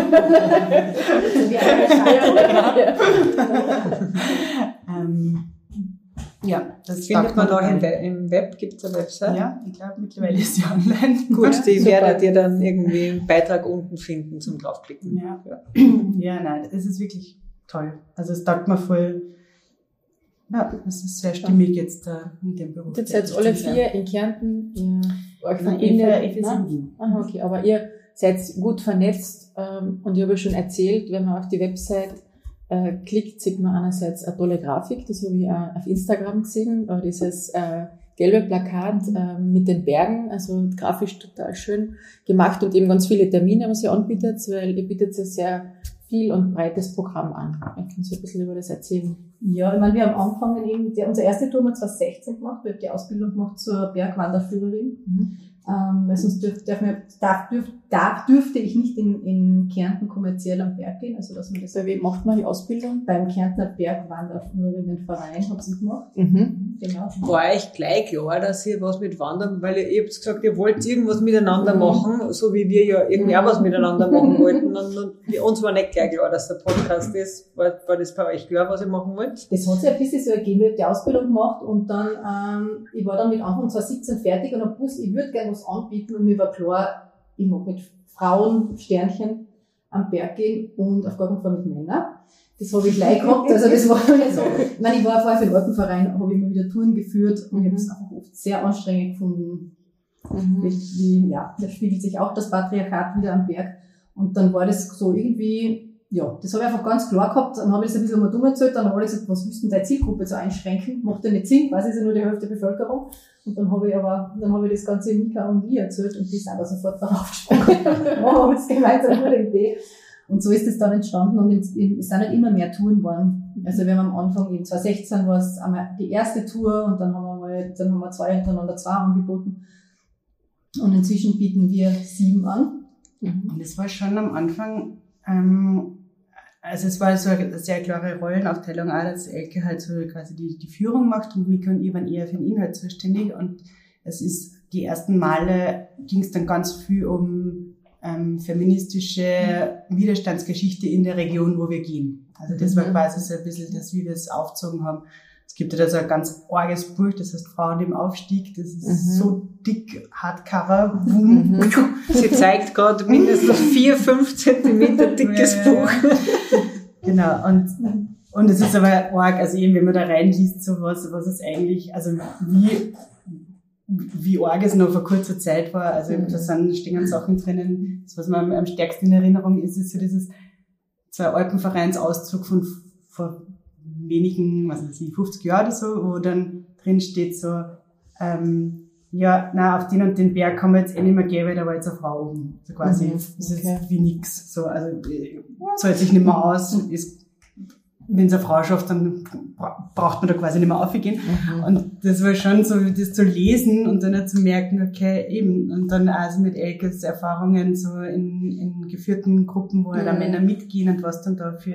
Wie eine Schaltung. ähm, ja, das Findet man taugt auch im, total. We- im Web, gibt es eine Website? Ja, ich glaube, mittlerweile ist sie online. Gut, die Super. werdet ihr dann irgendwie einen Beitrag unten finden zum draufklicken. Ja. Ja, nein, es ist wirklich toll. Also es taugt mir voll. Ja, es ist sehr stimmig jetzt da in dem Beruf. Jetzt seid alle tätig zu sein. vier in Kärnten. Ihr euch Nein, verbindet. Eva, Eva ist Nein? in Wien. Aha, okay. Aber ihr seid gut vernetzt ähm, und ich habe ja schon erzählt, wenn man auf die Website äh, klickt, sieht man einerseits eine tolle Grafik, das habe ich auch auf Instagram gesehen, äh, dieses äh, gelbe Plakat äh, mit den Bergen, also grafisch total schön gemacht und eben ganz viele Termine, was ihr anbietet, weil ihr bietet ja sehr viel und breites Programm an. Ich kann so ein bisschen über das erzählen. Ja, ich meine, wir haben angefangen eben, der, unsere erste Tour haben wir zwanzig sechzehn gemacht, wir haben die Ausbildung gemacht zur Bergwanderführerin. Mhm. Ähm, weil sonst dürf, darf, mir, darf, dürf, darf, dürfte ich nicht in, in Kärnten kommerziell am Berg gehen. Also, dass man das. Bei wem macht man die Ausbildung? Beim Kärntner Bergwanderführerinnenverein habe ich gemacht. Mhm. Genau. War euch gleich klar, dass ihr was mit Wandern, weil ihr, ihr habt gesagt, ihr wollt irgendwas miteinander mhm. machen, so wie wir ja irgendwie auch was miteinander machen wollten. Und, und uns war nicht gleich klar, dass der Podcast ist. War, war das bei euch klar, was ihr machen wollt? Das hat sich ein bisschen so ergeben. Ich habe die Ausbildung gemacht und dann, ähm, ich war dann mit Anfang zwanzig siebzehn fertig und habe gewusst, ich würde gerne was anbieten und mir war klar, ich mag mit Frauen, Sternchen am Berg gehen und auf gar keinen Fall mit Männern. Das habe ich gleich gehabt, also das war nicht so. Ich meine, ich war vorher für den Alpenverein, habe immer wieder Touren geführt und ich habe es einfach oft sehr anstrengend gefunden. Mhm. Wie, wie, ja, da spiegelt sich auch das Patriarchat wieder am Berg. Und dann war das so irgendwie, ja, das habe ich einfach ganz klar gehabt. Dann habe ich das ein bisschen mal dumm erzählt, dann habe ich gesagt, was willst du denn deine Zielgruppe so einschränken? Macht ja nicht Sinn, quasi ist ja nur die Hälfte der Bevölkerung. Und dann habe ich aber, dann habe ich das Ganze Mika und Lia erzählt und die sind da sofort drauf gesprungen. Wir haben uns gemeinsam eine gute Idee. Und so ist es dann entstanden und es sind nicht immer mehr Touren geworden. Also wir haben am Anfang, eben zwanzig sechzehn war es einmal die erste Tour und dann haben wir mal, dann haben wir zwei hintereinander zwei angeboten. Und inzwischen bieten wir sieben an. Und es war schon am Anfang, ähm, also es war so eine sehr klare Rollenaufteilung auch, dass Elke halt so quasi die, die Führung macht und Mika und ich waren eher für den Inhalt zuständig. Und es ist, die ersten Male ging es dann ganz viel um ähm, feministische Widerstandsgeschichte in der Region, wo wir gehen. Also das war quasi so ein bisschen das, wie wir es aufgezogen haben. Es gibt ja da so ein ganz arges Buch, das heißt Frauen im Aufstieg, das ist mhm. so dick, Hardcover. Mhm. Sie zeigt gerade mindestens vier, fünf Zentimeter dickes ja, Buch. Genau, und, und es ist aber arg, also eben, wenn man da reinliest, so was, was es eigentlich, also wie, wie arg es noch vor kurzer Zeit war, also mhm. da sind, stehen Sachen drinnen, das, was mir am, am stärksten in Erinnerung ist, ist so dieses, so ein Alpenvereinsauszug von, vor wenigen, was weiß ich, fünfzig Jahren oder so, wo dann drin steht so, ähm, ja, na, auf den und den Berg kann man jetzt eh nicht mehr gehen, weil da war jetzt eine Frau oben. So quasi, mhm, okay. Das ist wie nix. So, also, zahlt sich nicht mehr aus, ist, wenn es eine Frau schafft, dann braucht man da quasi nicht mehr aufgehen. Mhm. Und das war schon so, das zu lesen und dann zu merken, okay, eben, und dann also mit Elkes Erfahrungen so in, in geführten Gruppen, wo mhm. halt auch Männer mitgehen und was dann da für,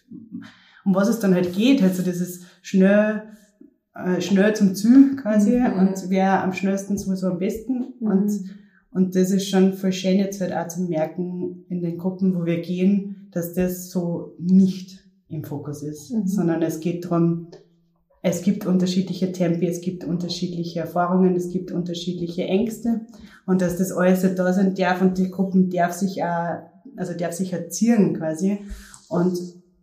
um was es dann halt geht, halt so dieses schnell, äh, schnell zum Ziel quasi mhm. und wer am schnellsten sowieso am besten mhm. und, und das ist schon voll schön jetzt halt auch zu merken in den Gruppen, wo wir gehen, dass das so nicht im Fokus ist, mhm. sondern es geht darum, es gibt unterschiedliche Tempi, es gibt unterschiedliche Erfahrungen, es gibt unterschiedliche Ängste und dass das alles halt da sein darf und die Gruppen darf sich auch, also darf sich erziehen quasi und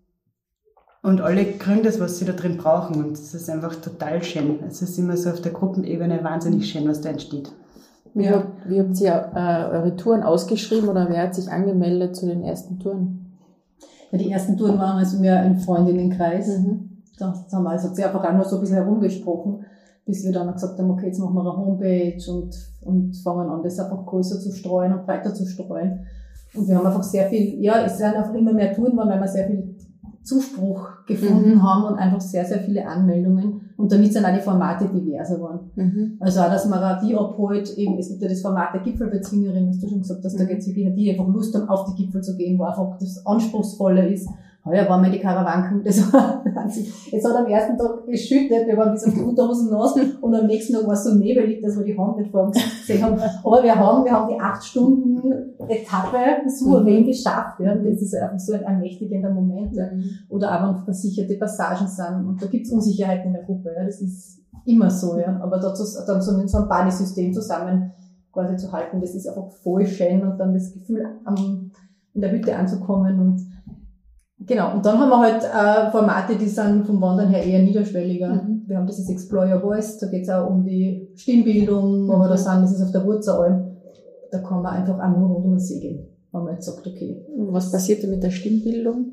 Und alle kriegen das, was sie da drin brauchen. Und das ist einfach total schön. Es ist immer so auf der Gruppenebene wahnsinnig schön, was da entsteht. Wie, ja. habt, wie habt ihr äh, eure Touren ausgeschrieben oder wer hat sich angemeldet zu den ersten Touren? Ja, die ersten Touren waren also mehr ein Freundinnenkreis. Mhm. Da haben wir also einfach auch nur so ein bisschen herumgesprochen, bis wir dann gesagt haben, okay, jetzt machen wir eine Homepage und, und fangen an, das einfach größer zu streuen und breiter zu streuen. Und wir haben einfach sehr viel, ja, es sind einfach immer mehr Touren, weil wir sehr viel Zuspruch gefunden mhm. haben und einfach sehr, sehr viele Anmeldungen. Und damit sind auch die Formate diverser geworden. Mhm. Also auch, dass man auch die abholt, eben, es gibt ja das Format der Gipfelbezwingerin, hast du schon gesagt, dass mhm. da geht's wirklich, die einfach Lust haben, auf die Gipfel zu gehen, wo einfach das Anspruchsvolle ist. Heuer waren wir in die Karawanken, das war Wahnsinn. Jetzt hat am ersten Tag geschüttet, wir waren bis auf die Unterhosen nass und am nächsten Tag war es so nebelig, dass wir die Hand nicht vor uns gesehen haben. Aber wir haben, wir haben die acht Stunden Etappe souverän mhm. geschafft, ja. Das ist einfach so ein ermächtigender Moment, ja. Oder auch wenn versicherte Passagen sind und da gibt's Unsicherheiten in der Gruppe, ja. Das ist immer so, ja. Aber dazu, dann so ein, so ein Buddy-System zusammen quasi zu halten, das ist einfach voll schön und dann das Gefühl, am, in der Hütte anzukommen und genau, und dann haben wir halt äh, Formate, die sind vom Wandern her eher niederschwelliger. Mhm. Wir haben dieses Explore Your Voice, da geht's auch um die Stimmbildung, mhm. aber da sind, das ist auf der Wurzelalm, da kann man einfach auch nur rund um den See gehen, wenn man jetzt sagt, okay. Was passiert denn mit der Stimmbildung?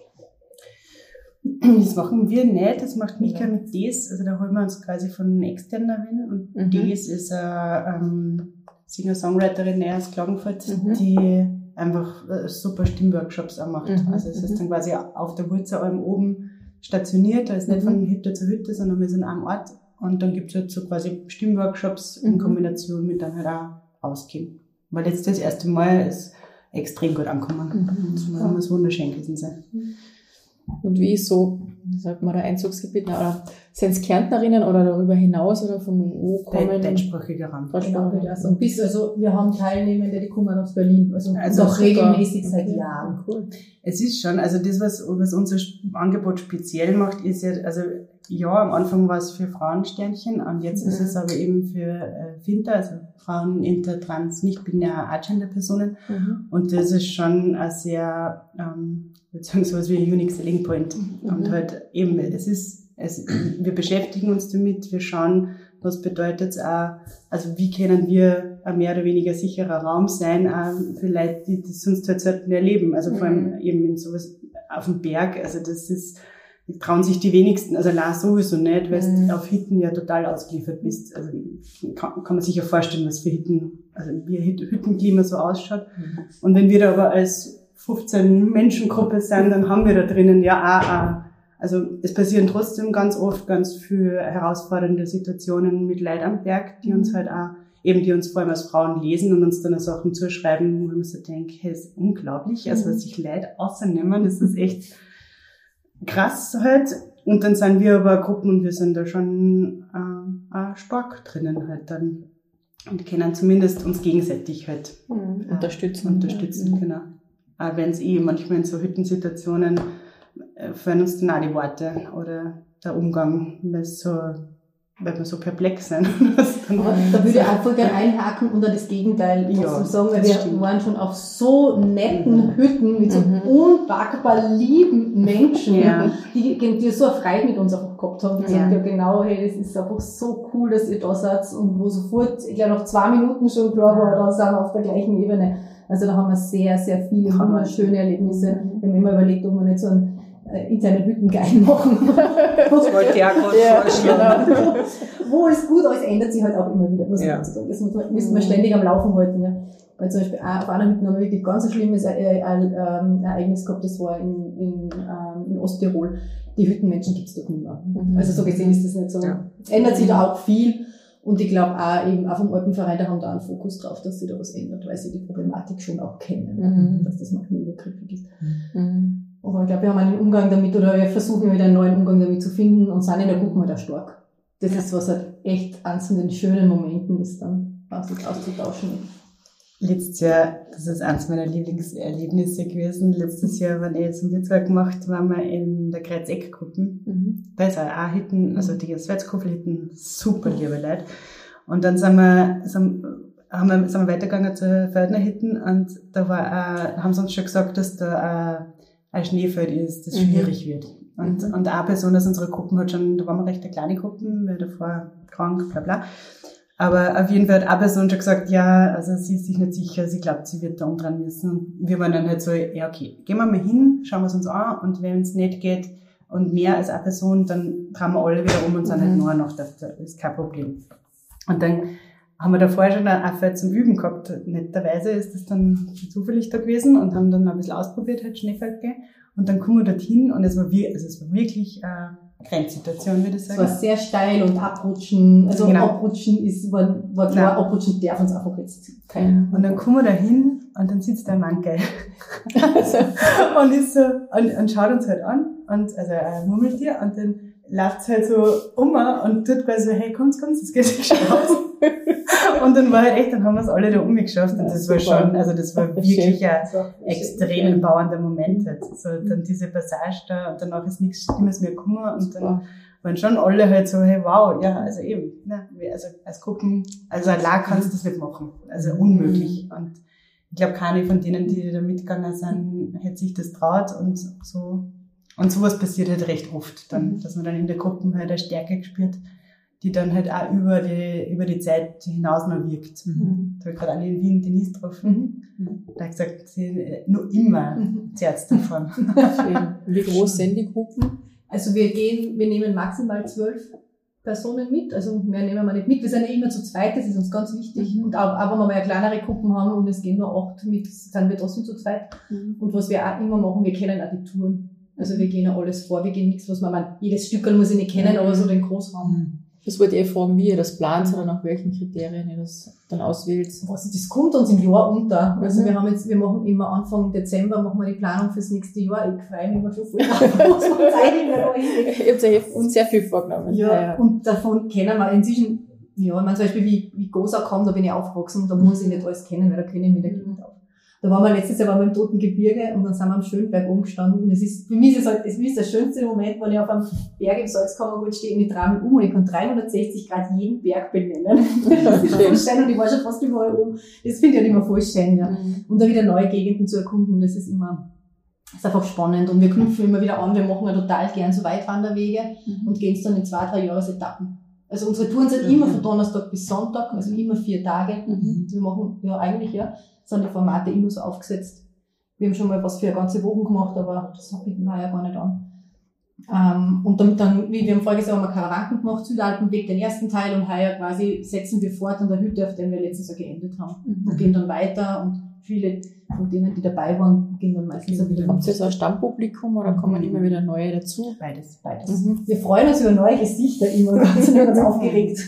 Das machen wir nicht, das macht Mika ja. mit D E S, also da holen wir uns quasi von externer Win und mhm. D E S ist eine ähm, Singer-Songwriterin aus Klagenfurt, mhm. die einfach super Stimmworkshops auch macht. Mhm. Also es ist dann quasi auf der Wurzelalm oben, stationiert, da ist nicht Mhm. von Hütte zu Hütte, sondern wir sind an einem Ort. Und dann gibt's halt so quasi Stimmworkshops in Mhm. Kombination mit dann halt auch Ausgehen. Weil jetzt das erste Mal ist extrem gut angekommen. Mhm. Das muss wunderschön gewesen sein. Und wie ist so, wie sagt man, der Einzugsgebiet, na, oder sind es Kärntnerinnen oder darüber hinaus oder von wo kommen? Dein, deutschsprachiger Raum. Genau, wie das. Und bis, also, wir haben Teilnehmende, die kommen aus Berlin. Also, Also und auch super. regelmäßig seit Okay. Jahren. Cool. Es ist schon, also das, was, was unser Angebot speziell macht, ist ja, also ja, am Anfang war es für Frauensternchen und jetzt ist Mhm. es aber eben für äh, Finter, also Frauen, Inter, Trans, nicht-binäre, Agender-Personen. Mhm. Und das ist schon ein sehr, ähm, ich würde sagen, sowas wie ein Unique Selling Point. Mhm. Und halt eben, es ist, es, wir beschäftigen uns damit, wir schauen, was bedeutet es auch, also wie können wir ein mehr oder weniger sicherer Raum sein, auch für Leute, die das sonst halt selten erleben. Also vor allem Mhm. eben in sowas auf dem Berg, also das ist, die trauen sich die wenigsten, also la sowieso nicht, weil Mhm. du auf Hütten ja total ausgeliefert bist. Also kann, kann man sich ja vorstellen, was für Hütten, also wie ein Hüt- Hüttenklima so ausschaut. Und wenn wir da aber als fünfzehn Menschengruppe sind, dann haben wir da drinnen ja auch, auch also es passieren trotzdem ganz oft ganz viele herausfordernde Situationen mit Leuten am Berg, die uns halt auch, eben die uns vor allem als Frauen lesen und uns dann auch Sachen zuschreiben, wo man so denkt, hey, ist unglaublich, also was sich Leute außernehmen, das ist echt krass halt. Und dann sind wir aber Gruppen und wir sind da schon äh, auch stark drinnen halt dann. Und können zumindest uns gegenseitig halt Mhm. äh, Unterstützen. unterstützen, Mhm. genau. Auch wenn es eh manchmal in so Hüttensituationen äh, fehlen uns dann auch die Worte oder der Umgang, weil es so, weil wir so perplex sind. Aber da würde ich auch voll gerne einhaken und dann das Gegenteil Ja, trotzdem sagen, weil das wir stimmt. waren schon auf so netten Mhm. Hütten mit so Mhm. unpackbar lieben Menschen, Ja. die, die so eine Freude mit uns einfach gehabt haben. Die Ja. sagen, ja genau, hey, das ist einfach so cool, dass ihr da seid und wo sofort, ich glaube nach zwei Minuten schon klar war, da sind wir auf der gleichen Ebene. Also da haben wir sehr, sehr viele Hammer. wunderschöne Erlebnisse. Wir haben immer überlegt, ob wir nicht so einen äh, internen Hüttenguide machen. Das wollte ich auch gerade Ja, vorschlagen. genau. Wo ist gut, aber es ändert sich halt auch immer wieder, muss man Ja. dazu sagen. Das muss man, müssen wir ständig am Laufen halten, ja. Weil zum Beispiel auch auf einer Hütte haben wir wirklich ganz ein schlimmes äh, äh, Ereignis gehabt, das war in, in, ähm, in Osttirol. Die Hüttenmenschen gibt's dort nicht mehr. Mhm. Also so gesehen ist das nicht so. Ja. Ändert sich da auch viel. Und ich glaube auch eben, auch vom Alpenverein, da haben da einen Fokus drauf, dass sich da was ändert, weil sie die Problematik schon auch kennen, Mhm. dass das manchmal übergriffig ist. Mhm. Aber ich glaube, wir haben einen Umgang damit, oder wir versuchen wieder einen neuen Umgang damit zu finden und sind in der Gruppe halt auch stark. Das ist, was halt echt eins von den schönen Momenten ist, dann sich auszutauschen. Letztes Jahr, das ist eins meiner Lieblingserlebnisse gewesen, letztes Jahr, wenn ich jetzt ein Wirtswerk gemacht, waren wir in der Kreuzeck-Gruppe. Mhm. Da ist auch Hütten, also die Schweizkofel-Hütten, super liebe Leute. Und dann sind wir, sind, haben wir, sind wir weitergegangen zu Feldner-Hütten und da war, äh, haben sie uns schon gesagt, dass da äh, ein Schneefeld ist, das Mhm. schwierig wird. Und, Mhm. und eine Person aus unserer Gruppen hat schon, da waren wir recht eine kleine Gruppen, weil davor krank, bla bla. Aber auf jeden Fall hat eine Person schon gesagt, ja, also sie ist sich nicht sicher, sie glaubt, sie wird da umdrehen müssen. Und wir waren dann halt so, ja okay, gehen wir mal hin, schauen wir es uns an und wenn es nicht geht und mehr als eine Person, dann drehen wir alle wieder um und sind Mhm. halt nur noch, das ist kein Problem. Und dann haben wir da vorher schon ein Feld zum Üben gehabt. Netterweise ist das dann zufällig da gewesen und haben dann ein bisschen ausprobiert, halt Schneefeld gehen. Und dann kommen wir dorthin und es war, wie, also es war wirklich eine Grenzsituation, würde ich Es sagen. war sehr steil und abrutschen, also Genau. abrutschen ist, war, war klar, Ja. abrutschen darf uns einfach jetzt keiner. Und dann kommen wir da hin und dann sitzt der Mann geil. und ist so, und, und schaut uns halt an und, also ein Murmeltier und dann läuft halt so um und tut quasi so, hey, kommt's, kommt's, das geht sich schon aus. Und dann war halt echt, dann haben wir es alle da umgeschafft und Ja, das war super. schon, also das war Schön. wirklich ein Das war extrem empowernnder Moment halt. So, dann diese Passage da und danach ist nichts Schlimmes mehr gekommen und dann Super. waren schon alle halt so, hey, wow, ja, also eben, ne, wir- also als Gruppen, also allein kannst du das nicht machen, also unmöglich. Und ich glaube, keine von denen, die da mitgegangen sind, hätte sich das traut und so. Und sowas passiert halt recht oft dann, dass man dann in der Gruppe halt eine Stärke gespürt, die dann halt auch über die, über die Zeit hinaus noch wirkt. Mhm. Da habe ich gerade eine in Wien, Denise, getroffen. Da habe ich gesagt, sie äh, nur immer zerrt davon. Schön. Wie groß sind die Gruppen? Also wir gehen, wir nehmen maximal zwölf Personen mit, also mehr nehmen wir nicht mit. Wir sind ja immer zu zweit, das ist uns ganz wichtig. Mhm. Und auch, auch wenn wir mal kleinere Gruppen haben und es gehen nur acht mit, sind wir trotzdem zu zweit. Mhm. Und was wir auch immer machen, wir kennen auch die Touren. Also wir gehen ja alles vor, wir gehen nichts, was man, man jedes Stückel muss ich nicht kennen, aber so den Großraum. Das wollte ich eh fragen, wie ihr das plant oder nach welchen Kriterien ihr das dann auswählt. Also das kommt uns im Jahr unter. Also wir haben jetzt, wir machen immer Anfang Dezember machen wir die Planung fürs nächste Jahr. Ich freue mich immer schon voll drauf, was man Zeit in der Woche. Ihr habt euch uns sehr viel vorgenommen. Ja, ja, ja, und davon kennen wir inzwischen, ja, ich meine zum Beispiel wie, wie Gosa kam, da bin ich aufgewachsen und da muss ich nicht alles kennen, weil da kenne ich mich der Gegend auf. Da waren wir letztes Jahr waren wir im Toten Gebirge und dann sind wir am Schönberg umgestanden und es ist, für mich ist es halt, es ist der schönste Moment, wenn ich auf einem Berg im Salzkammergut stehe und ich drehe mich um und ich kann dreihundertsechzig Grad jeden Berg benennen. Das ist voll schön und ich war schon fast überall oben. Das finde ich halt immer voll schön, ja. Mhm. Und da wieder neue Gegenden zu erkunden, das ist immer, das ist einfach spannend und wir knüpfen immer wieder an, wir machen ja total gern so Weitwanderwege mhm. und gehen es dann in zwei, drei Jahresetappen. Also unsere Touren sind mhm. immer von Donnerstag bis Sonntag, also immer vier Tage. Mhm. Wir machen, ja eigentlich, ja, sind die Formate immer so aufgesetzt. Wir haben schon mal was für eine ganze Woche gemacht, aber das bieten wir ja gar nicht an. Ähm, und dann, dann, wie wir haben voriges Jahr haben wir Karawanken gemacht, Südalpenweg, den ersten Teil, und heuer quasi setzen wir fort an der Hütte, auf der wir letztes Jahr geendet haben. Mhm. Und gehen dann weiter und viele von denen, die dabei waren, gehen dann meistens auch wieder. Habt ihr so ein Stammpublikum oder kommen immer wieder neue dazu? Beides, beides. Mhm. Wir freuen uns über neue Gesichter immer, ganz, ganz aufgeregt.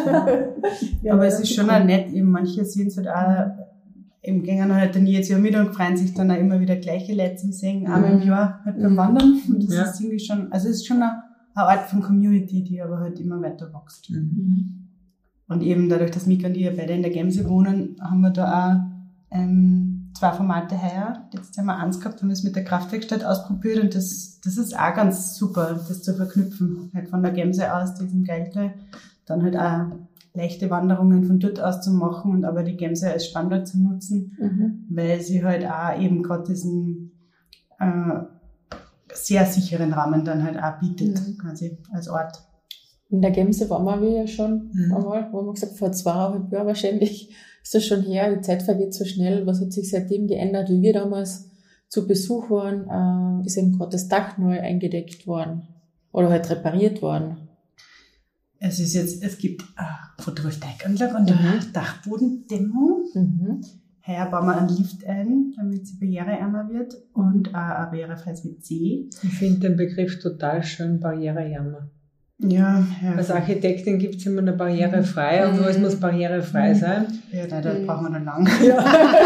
Ja, aber es ist schon auch nett, eben manche sehen es halt auch, eben gehen halt dann jedes Jahr mit und freuen sich dann auch immer wieder gleiche Leute zum Singen, einmal im Jahr halt beim Wandern. Und das ja. ist irgendwie schon, also es ist schon eine, eine Art von Community, die aber halt immer weiter wächst. Mhm. Und eben dadurch, dass Mika und ich beide in der Gemse wohnen, haben wir da auch ähm, zwei Formate heuer. Jetzt haben wir eins gehabt, haben wir es mit der Kraftwerkstatt ausprobiert und das, das ist auch ganz super, das zu verknüpfen. Halt von der Gemse aus, diesem Gelte, dann halt auch leichte Wanderungen von dort aus zu machen und aber die Gemse als Standort zu nutzen, mhm. weil sie halt auch eben gerade diesen äh, sehr sicheren Rahmen dann halt auch bietet, mhm. quasi als Ort. In der Gemse waren wir ja schon mhm. einmal, wo wir gesagt vor zweieinhalb Jahren wahrscheinlich ist das schon her, die Zeit vergeht so schnell. Was hat sich seitdem geändert? Wie wir damals zu Besuch waren, äh, ist eben gerade das Dach neu eingedeckt worden oder halt repariert worden. Es ist jetzt, es gibt eine Photovoltaikanlage und eine mhm. Dachbodendämmung. Mhm. Heuer bauen wir einen Lift ein, damit sie barriereärmer wird und auch ein barrierefreies W C. Ich finde den Begriff total schön, barriereärmer. Ja, ja. Als Architektin gibt es immer eine barrierefrei und alles muss barrierefrei mhm. sein. Ja, da, da mhm. brauchen wir noch lange. Ja.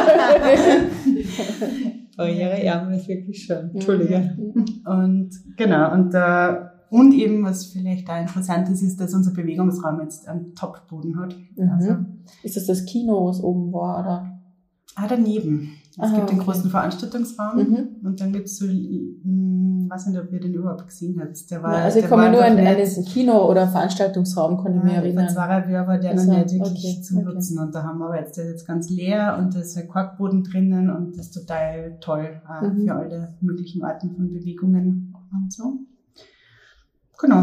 Barriereärmer ist wirklich schön. Entschuldige. Und genau, und da Und eben, was vielleicht da interessant ist, ist, dass unser Bewegungsraum jetzt einen Top-Boden hat. Mhm. Also, ist das das Kino, was oben war, oder? Ah, daneben. Es Aha, gibt den okay. großen Veranstaltungsraum mhm. und dann gibt's so, ich weiß nicht, ob ihr den überhaupt gesehen habt. Der war, ja, also ich kann mich nur an, an diesen Kino- oder Veranstaltungsraum, kann ich mich erinnern. Vor zwei Jahren war der also, noch nicht wirklich okay, zum okay. Nutzen und da haben wir aber jetzt, der ist jetzt ganz leer und da ist ein Korkboden drinnen und das ist total toll äh, mhm. für alle möglichen Arten von Bewegungen und so. Genau.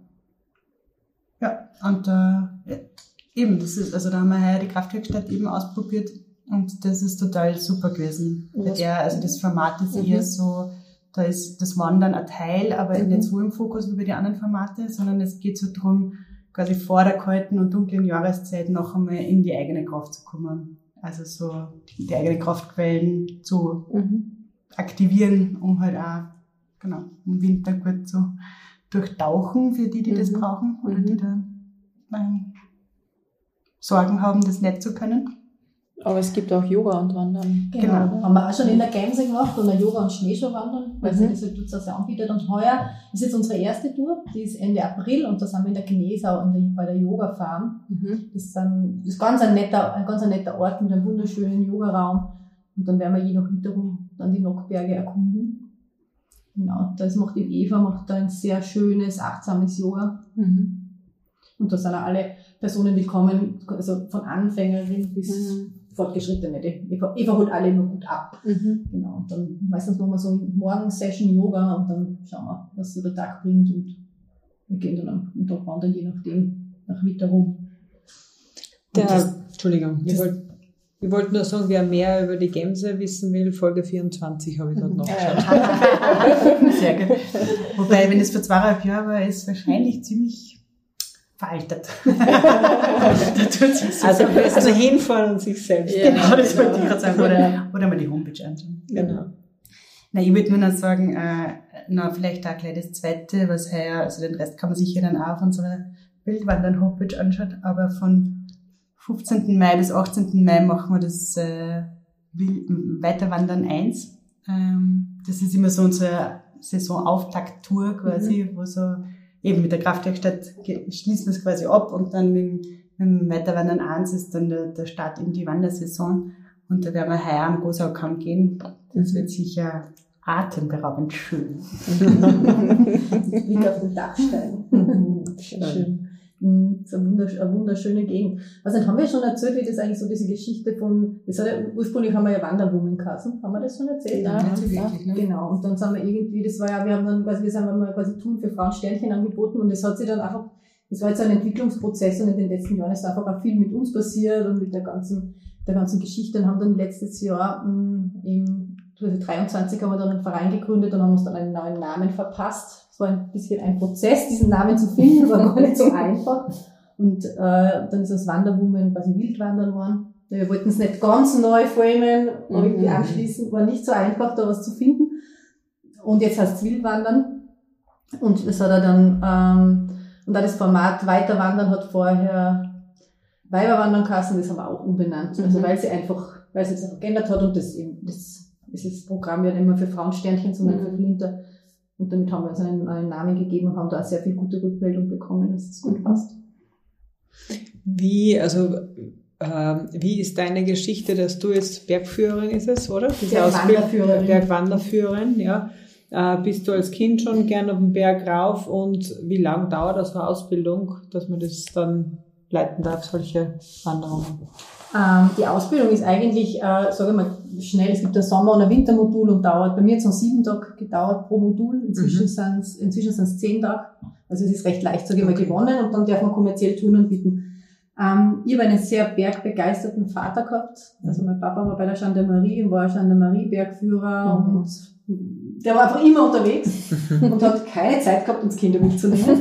Ja, und äh, eben, das ist, also da haben wir heuer die Kraftwerkstatt eben ausprobiert und das ist total super gewesen. Der, also das Format ist mhm. eher so, da ist das Wandern ein Teil, aber mhm. nicht so im Fokus wie bei den anderen Formate, sondern es geht so drum, quasi vor der kalten und dunklen Jahreszeit noch einmal in die eigene Kraft zu kommen. Also so die, die eigenen Kraftquellen zu mhm. aktivieren, um halt auch, genau, im Winter gut zu durchtauchen für die, die mhm. das brauchen oder mhm. die da ähm, Sorgen haben, das nicht zu können. Aber es gibt auch Yoga und Wandern. Genau. genau. Haben wir auch schon in der Gemse gemacht und Yoga und Schneeschuhwandern, weil mhm. sie das halt dort sehr anbietet. Und heuer ist jetzt unsere erste Tour, die ist Ende April und da sind wir in der Gnesau in der, bei der Yoga Farm. Mhm. Das ist, ein, das ist ganz ein netter, ein ganz ein netter Ort mit einem wunderschönen Yogaraum. Und dann werden wir je nach Witterung dann die Nockberge erkunden. Genau, das macht die Eva, macht da ein sehr schönes, achtsames Yoga. Mhm. Und da sind auch alle Personen, die kommen, also von Anfängerin bis mhm. Fortgeschrittene. Eva, Eva holt alle immer gut ab. Mhm. Genau, und dann meistens machen wir so eine Morgen-Session Yoga und dann schauen wir, was so der Tag bringt und wir gehen dann am Tag wandern, je nachdem, nach Witterung. Der, das, Entschuldigung, ich wollte Ich wollte nur sagen, wer mehr über die Gemse wissen will, Folge vierundzwanzig habe ich gerade nachgeschaut. Sehr gut. Wobei, wenn es vor zweieinhalb Jahren war, ist es wahrscheinlich ziemlich veraltet. da tut sich so also, also hinfahren und sich selbst. Ja, genau, das wollte ich gerade sagen. Oder, oder mal die Homepage anschauen. Genau. Na, ich würde nur noch sagen, äh, na, vielleicht auch gleich das Zweite, was heuer, also den Rest kann man sicher dann auch auf unserer Wildwandern-Homepage anschauen, aber von fünfzehnten Mai bis achtzehnten Mai machen wir das äh, Weiterwandern eins. Ähm, das ist immer so unsere Saisonauftakt-Tour quasi, mhm. wo so eben mit der Kraftwerkstatt schließen wir es quasi ab und dann mit, mit dem Weiterwandern eins ist dann der, der Start in die Wandersaison und da werden wir heuer am Gosaukamm gehen. Das wird sicher atemberaubend schön. Blick auf den Dachstein. Schön. schön. Das ist eine, wundersch- eine wunderschöne Gegend. Also dann haben wir schon erzählt, wie das eigentlich so diese Geschichte von, das hat ja, ursprünglich haben wir ja Wanderwoman geheißen. Haben wir das schon erzählt? Ja, ja, wirklich, ja. Ne? Genau. Und dann sind wir irgendwie, das war ja, wir haben dann quasi, wir sind mal quasi Touren für Frauen Sternchen angeboten und das hat sich dann einfach, das war jetzt ein Entwicklungsprozess und in den letzten Jahren ist einfach auch viel mit uns passiert und mit der ganzen, der ganzen Geschichte und haben dann letztes Jahr mh, im zwanzig dreiundzwanzig haben wir dann einen Verein gegründet und haben uns dann einen neuen Namen verpasst. Es war ein bisschen ein Prozess, diesen Namen zu finden, war gar nicht so einfach. Und äh, dann ist das Wanderwoman quasi Wildwandern geworden. Wir wollten es nicht ganz neu framen, aber Mhm. irgendwie anschließend war nicht so einfach, da was zu finden. Und jetzt heißt es Wildwandern. Und das hat er dann, ähm, und da das Format Weiterwandern hat vorher Weiberwandern geheißen, das haben wir auch umbenannt. Also Mhm. weil sie einfach, weil es jetzt einfach geändert hat und das eben, das, das ist das Programm ja nicht mehr für Frauensternchen, sondern für Flinter. Und damit haben wir uns einen neuen Namen gegeben und haben da sehr viel gute Rückmeldung bekommen, dass es gut passt. Wie, also, äh, wie ist deine Geschichte, dass du jetzt Bergführerin ist es, oder? Diese Bergwanderführerin. Bergwanderführerin, ja. Äh, bist du als Kind schon gern auf den Berg rauf und wie lang dauert das eine Ausbildung, dass man das dann leiten darf, solche Wanderungen? Ähm, die Ausbildung ist eigentlich, äh, sage ich mal, schnell. Es gibt ein Sommer- und ein Wintermodul und dauert, bei mir hat es noch sieben Tage gedauert pro Modul. Inzwischen Mhm. sind es, inzwischen sind es zehn Tage. Also es ist recht leicht, sage ich mal, gewonnen und dann darf man kommerziell Touren anbieten. Ähm, ich habe einen sehr bergbegeisterten Vater gehabt. Also mein Papa war bei der Gendarmerie und war Gendarmerie-Bergführer Mhm. und der war einfach immer unterwegs und hat keine Zeit gehabt, uns Kinder mitzunehmen.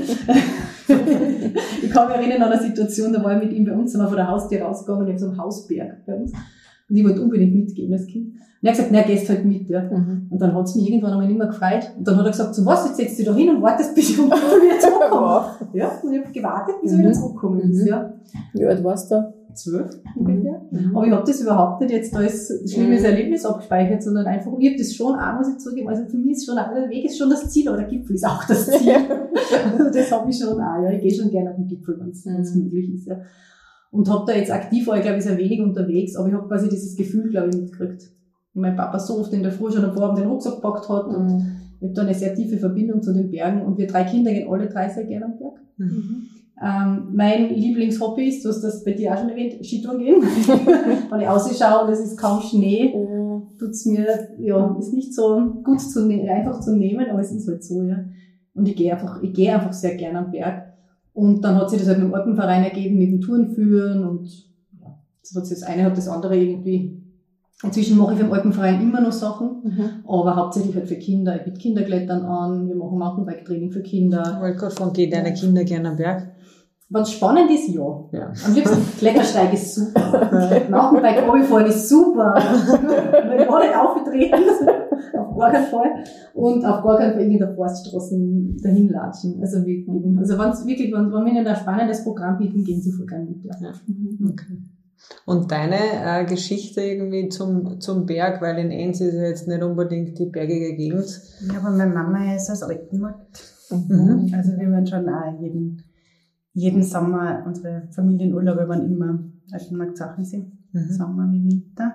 Ich kann mich erinnern an eine Situation, da war ich mit ihm bei uns, sind wir von der Haustür rausgegangen und ich habe so einen Hausberg bei uns. Und ich wollte unbedingt mitgehen als Kind. Und er hat gesagt, na, gehst halt mit, ja. Mhm. Und dann hat es mich irgendwann einmal nicht mehr gefreut. Und dann hat er gesagt, so was, jetzt setzt du da hin und wartest, bis ich wieder zurückkomme. Ja, und ich habe gewartet, bis er Mhm. wieder zurückgekommen ist, Mhm. ja. Wie alt warst du? Zwölf ungefähr. Mhm. Aber ich habe das überhaupt nicht jetzt als schlimmes Mhm. Erlebnis abgespeichert, sondern einfach, ich habe das schon auch, muss ich zugeben, also für mich ist schon, der Weg ist schon das Ziel, aber der Gipfel ist auch das Ziel. Also das habe ich schon auch, ja, ich gehe schon gerne auf den Gipfel, wenn es Mhm. möglich ist, ja. Und habe da jetzt aktiv, war ich glaube ich sehr wenig unterwegs, aber ich habe quasi dieses Gefühl, glaube ich, mitgekriegt. Und mein Papa so oft in der Früh schon am Vorabend den Rucksack gepackt hat und Mhm. ich habe da eine sehr tiefe Verbindung zu den Bergen und wir drei Kinder gehen alle drei sehr gerne am Berg. Mhm. Ähm, mein Lieblingshobby ist, du hast das bei dir auch schon erwähnt, Skitouren gehen. Wenn ich ausschaue und es ist kaum Schnee, tut's mir, ja, ist nicht so gut zu ne- einfach zu nehmen, aber es ist halt so, ja. Und ich gehe einfach, ich gehe einfach sehr gerne am Berg. Und dann hat sich das halt mit dem Alpenverein ergeben, mit dem Touren führen und, ja, das, hat sich das eine hat das andere irgendwie. Inzwischen mache ich für den Alpenverein immer noch Sachen, Mhm. aber hauptsächlich halt für Kinder. Ich biete Kinderklettern an, wir machen Mountainbike-Training für Kinder. Ich wollte gerade fragen, gehen deine Kinder gerne am Berg? Wenn es spannend ist, ja. Ja. Am liebsten Klettersteig ist super. Mountainbike runterfahren ist super. Wenn ich auch nicht aufgetreten, auf gar keinen Fall. Und auf gar keinen Fall irgendwie der Forststraßen dahin latschen. Also wir, also wenn es wirklich, wenn, wenn wir ihnen ein spannendes Programm bieten, gehen sie voll gerne mit. Ja. Okay. Und deine äh, Geschichte irgendwie zum, zum Berg, weil in Enns ist ja jetzt nicht unbedingt die bergige Gegend. Ja, aber meine Mama ist aus Altenmarkt. Mhm. Also wir waren schon auch jeden, jeden Sommer, unsere Familienurlaube waren immer Altenmarkt Sachensee, Mhm. Sommer wie Winter.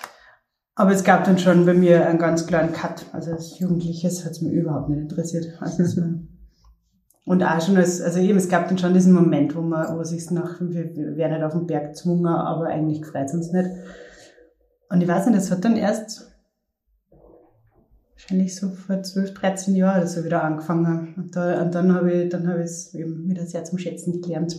Aber es gab dann schon bei mir einen ganz klaren Cut. Also als Jugendliches hat es mich überhaupt nicht interessiert. Also es war, und auch schon als, also eben, es gab dann schon diesen Moment, wo man, wo sich's nach, wir, wir werden nicht auf den Berg gezwungen, aber eigentlich gefreut es uns nicht. Und ich weiß nicht, es hat dann erst wahrscheinlich so vor zwölf, dreizehn Jahren oder so wieder angefangen. Und, da, und dann habe ich, dann habe ich es eben wieder sehr zum Schätzen gelernt,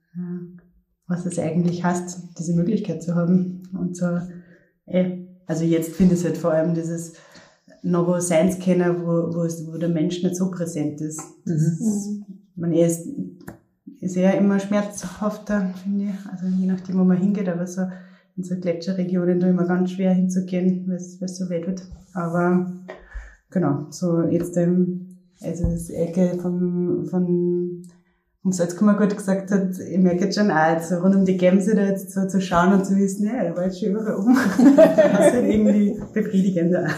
was es eigentlich heißt, diese Möglichkeit zu haben. Und so, ey, also jetzt finde ich es halt vor allem dieses noch wo Seins kennen, wo, wo, es, wo der Mensch nicht so präsent ist. Das ist, man er ist, ist eher immer schmerzhafter, finde ich. Also je nachdem, wo man hingeht, aber so in so Gletscherregionen da immer ganz schwer hinzugehen, weil es so weh wird. Aber genau, so jetzt, ähm, also das Ecke von, von, vom Salzkammer gut gesagt hat, ich merke jetzt schon auch, so rund um die Gemse da jetzt so zu schauen und zu wissen, ja, da war jetzt schon überall oben. Das ist halt irgendwie befriedigender.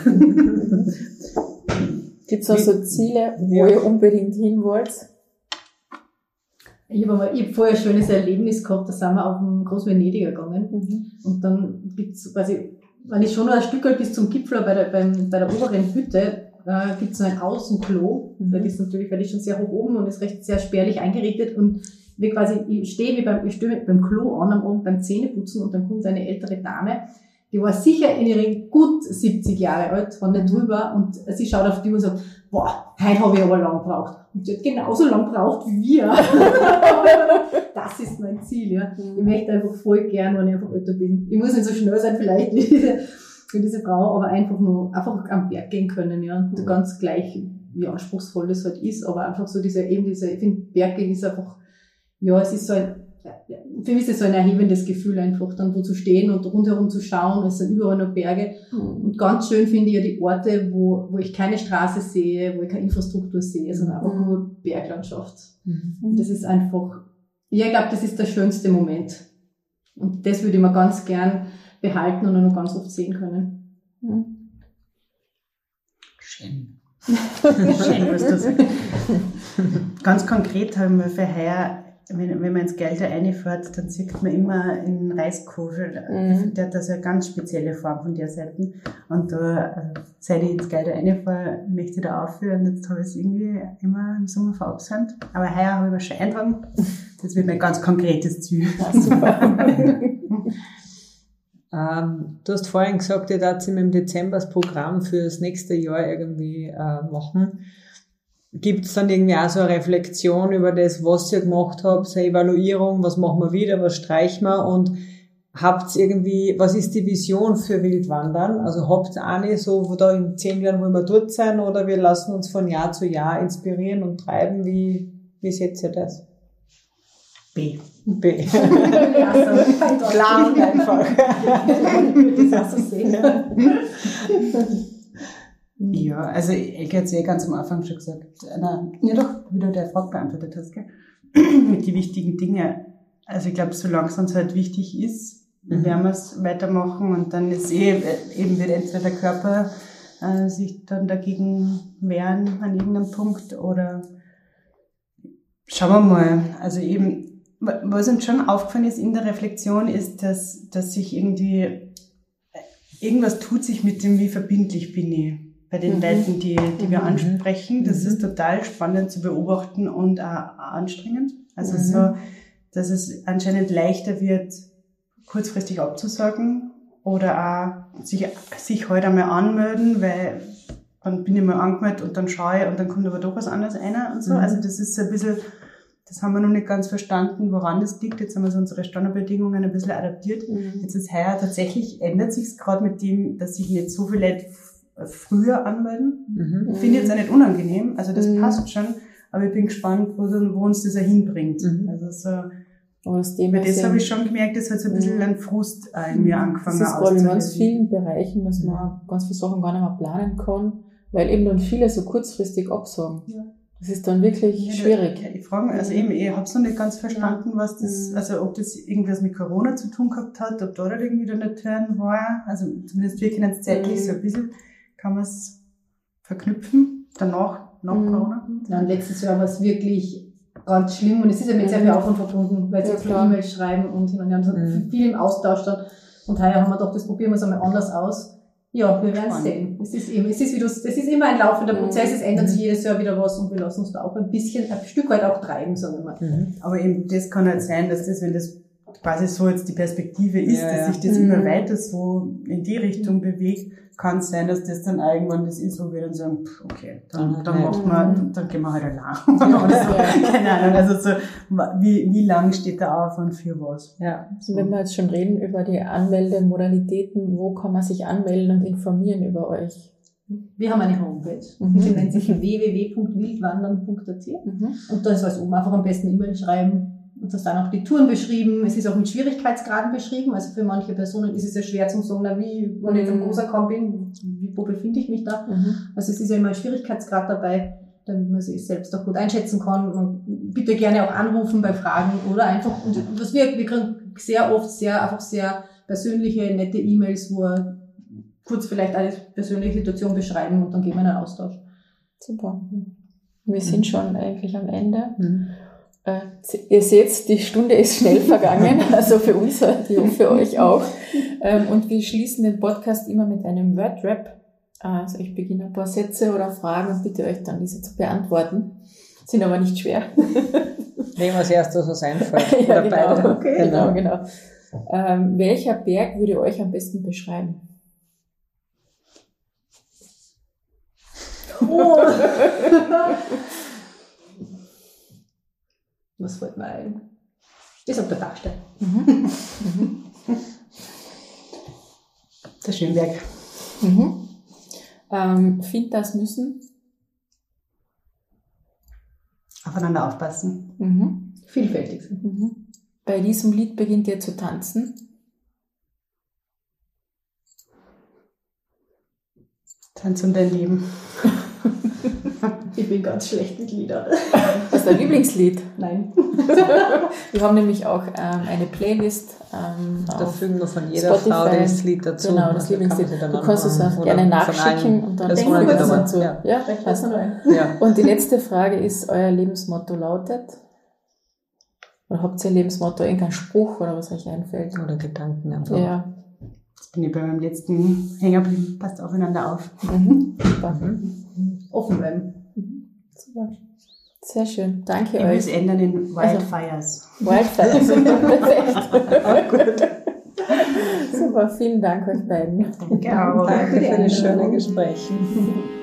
Gibt es auch so Ziele, wo Ja. ihr unbedingt hin wollt? Ich habe mal, ich hab vorher ein schönes Erlebnis gehabt, da sind wir auf dem Groß-Venediger gegangen. Mhm. Und dann gibt's quasi, wenn ich schon noch ein Stück halt bis zum Gipfel bei der, beim, bei der oberen Hütte, äh, gibt's so ein Außenklo. Mhm. Das ist natürlich, weil die schon sehr hoch oben und ist recht sehr spärlich eingerichtet. Und wir quasi, ich stehe wie beim, ich stehe beim Klo an am Abend beim Zähneputzen und dann kommt eine ältere Dame, die war sicher in ihren gut siebzig Jahre alt, war nicht drüber, und sie schaut auf die Uhr und sagt, boah, heute habe ich aber lang gebraucht. Und sie hat genauso lang gebraucht wie wir. Das ist mein Ziel, ja. Ich möchte einfach voll gern, wenn ich einfach älter bin. Ich muss nicht so schnell sein vielleicht wie diese, wie diese Frau, aber einfach nur, einfach am Berg gehen können, ja. Und ganz gleich, wie anspruchsvoll das halt ist, aber einfach so diese, eben diese, ich finde, Berggehen ist einfach, ja, es ist so ein, für mich ist es so ein erhebendes Gefühl einfach, dann wo zu stehen und rundherum zu schauen, es sind überall noch Berge. Und ganz schön finde ich ja die Orte, wo, wo ich keine Straße sehe, wo ich keine Infrastruktur sehe, sondern einfach nur Berglandschaft. Und das ist einfach, ja, ich glaube, das ist der schönste Moment. Und das würde ich mir ganz gern behalten und auch noch ganz oft sehen können. Schön. Schön, was du sagst. Ganz konkret haben wir für heuer, wenn, wenn man ins Gelder reinfährt, dann sieht man immer einen Reiskogel. Mhm. Der hat da so eine ganz spezielle Form von der Seite. Und da, also, seit ich ins Gelder reinfahre, möchte ich da aufhören. Jetzt habe ich es irgendwie immer im Sommer verabsäumt. Aber heuer habe ich mir schon eintragen. Das wird mein ganz konkretes Ziel. Ja, super. Ähm, du hast vorhin gesagt, ihr darf im Dezember das Programm für das nächste Jahr irgendwie äh, machen. Gibt es dann irgendwie auch so eine Reflexion über das, was ihr gemacht habt, so eine Evaluierung, was machen wir wieder, was streichen wir, und habt irgendwie, was ist die Vision für Wildwandern? Also habt ihr eine so, wo da in zehn Jahren wollen wir dort sein, oder wir lassen uns von Jahr zu Jahr inspirieren und treiben? Wie, wie seht ihr das? B. B. Ja, so Plan einfach. Ich würde das auch so sehen. Ja, also ich hätte es eh ganz am Anfang schon gesagt. Na, ja doch, wie du der Frage beantwortet hast, gell? Mit den wichtigen Dingen. Also ich glaube, solange es uns halt wichtig ist, mhm. werden wir es weitermachen, und dann ist eh, eben wird entweder der Körper äh, sich dann dagegen wehren an irgendeinem Punkt, oder schauen wir mal. Also eben, was uns schon aufgefallen ist in der Reflexion, ist, dass, dass sich irgendwie, irgendwas tut sich mit dem, wie verbindlich bin ich bei den mhm. Leuten, die, die wir mhm. ansprechen. Das mhm. ist total spannend zu beobachten und auch anstrengend. Also mhm. so, dass es anscheinend leichter wird, kurzfristig abzusagen, oder auch sich, sich heute einmal anmelden, weil dann bin ich mal angemeldet und dann schaue ich und dann kommt aber doch was anderes rein und so. Mhm. Also das ist so ein bisschen, das haben wir noch nicht ganz verstanden, woran das liegt. Jetzt haben wir so unsere Standardbedingungen ein bisschen adaptiert. Mhm. Jetzt ist heuer tatsächlich, ändert sich es gerade mit dem, dass sich nicht so viele Leute früher anmelden. Mhm. Finde ich jetzt auch nicht unangenehm, also das mhm. passt schon, aber ich bin gespannt, wo, wo uns das auch hinbringt. Mhm. Also so, aber das Thema das habe ich schon gemerkt, das hat so ein bisschen ein Frust in mir angefangen auszulösen. Das ist gerade in ganz vielen Bereichen, dass man ganz viele Sachen gar nicht mehr planen kann, weil eben dann viele so kurzfristig absagen. Ja. Das ist dann wirklich ja, schwierig. Ja, ich frage mich, also eben, ich habe es noch nicht ganz verstanden, was das, also ob das irgendwas mit Corona zu tun gehabt hat, ob da irgendwie dann der Turn war. Also zumindest wir können es zeitlich mhm. so ein bisschen, kann man es verknüpfen, danach, nach mhm. Corona. Ja, und letztes Jahr war es wirklich ganz schlimm, und es ist ja mit sehr viel Aufwand verbunden, weil sie jetzt ja, E-Mails schreiben und hin und her, so mhm. viel im Austausch dann. Und heuer haben wir gedacht, das probieren wir es einmal anders aus. Ja, wir werden es sehen. Es ist eben, es ist wie du, es ist immer ein laufender Prozess, es ändert sich jedes Jahr wieder was, und wir lassen uns da auch ein bisschen, ein Stück weit auch treiben, sagen wir mal. Mhm. Aber eben, das kann halt sein, dass das, wenn das quasi so jetzt die Perspektive ist, ja, dass ja. sich das mhm. immer weiter so in die Richtung mhm. bewegt, kann es sein, dass das dann irgendwann das ist, wo wir dann sagen, pff, okay, dann, dann machen wir, dann, dann gehen wir halt allein. Oder so. Keine Ahnung, also so, wie, wie lang steht der Aufwand für was? Ja. Also wenn wir jetzt schon reden über die Anmeldemodalitäten, wo kann man sich anmelden und informieren über euch? Wir haben eine Homepage, mhm. die nennt sich w w w punkt wildwandern punkt a t mhm. und da ist alles oben, einfach am besten E-Mail schreiben, und da sind auch die Touren beschrieben. Es ist auch mit Schwierigkeitsgraden beschrieben. Also für manche Personen ist es ja schwer zu sagen, na, wie, wenn ich jetzt am Großerkamp bin, wie, wo befinde ich mich da? Mhm. Also es ist ja immer ein Schwierigkeitsgrad dabei, damit man sich selbst auch gut einschätzen kann. Und bitte gerne auch anrufen bei Fragen oder einfach, und was wir, wir kriegen sehr oft sehr, einfach sehr persönliche, nette E-Mails, wo wir kurz vielleicht eine persönliche Situation beschreiben und dann gehen wir in einen Austausch. Super. Wir sind schon eigentlich am Ende. Mhm. Äh, ihr seht, die Stunde ist schnell vergangen, also für uns, ich hoffe für euch auch. Ähm, und wir schließen den Podcast immer mit einem Word-Rap. Also ich beginne ein paar Sätze oder Fragen und bitte euch dann diese zu beantworten. Sind aber nicht schwer. Nehmen wir als erstes, was einfällt. Ja, oder genau, beide. Okay. genau, genau. Ähm, welcher Berg würde euch am besten beschreiben? Oh. Was fällt mir ein? Ich sag der Dachstein. Mhm. Mhm. Der Schönberg. Mhm. Ähm, find das müssen? Aufeinander aufpassen. Mhm. Vielfältig sind. Mhm. Bei diesem Lied beginnt ihr zu tanzen. Tanz um dein Leben. Ich bin ganz schlecht mit Liedern. Was ist dein Lieblingslied? Nein. Wir haben nämlich auch ähm, eine Playlist. Ähm, Da fügen wir von jeder Spotify. Frau das Lied dazu. Genau, das Also Lieblingslied. kann man Du kannst es auch gerne nachschicken und dann denken wir wir das dabei. dazu. Ja. Ja, Vielleicht passt. lassen wir ein. Ja. Und die letzte Frage ist, euer Lebensmotto lautet? Oder habt ihr ein Lebensmotto, irgendein Spruch oder was euch einfällt? Oder Gedanken einfach. Ja. Jetzt bin ich bei meinem letzten Hänger geblieben. Passt aufeinander auf. Mhm. Super. Mhm. Offen bleiben. Super. Sehr schön. Danke Ich will es euch. ändern in Wildfires. Wildfires. Perfekt. Auch gut. Super, vielen Dank euch beiden. Danke auch. Danke für das schöne Gespräch.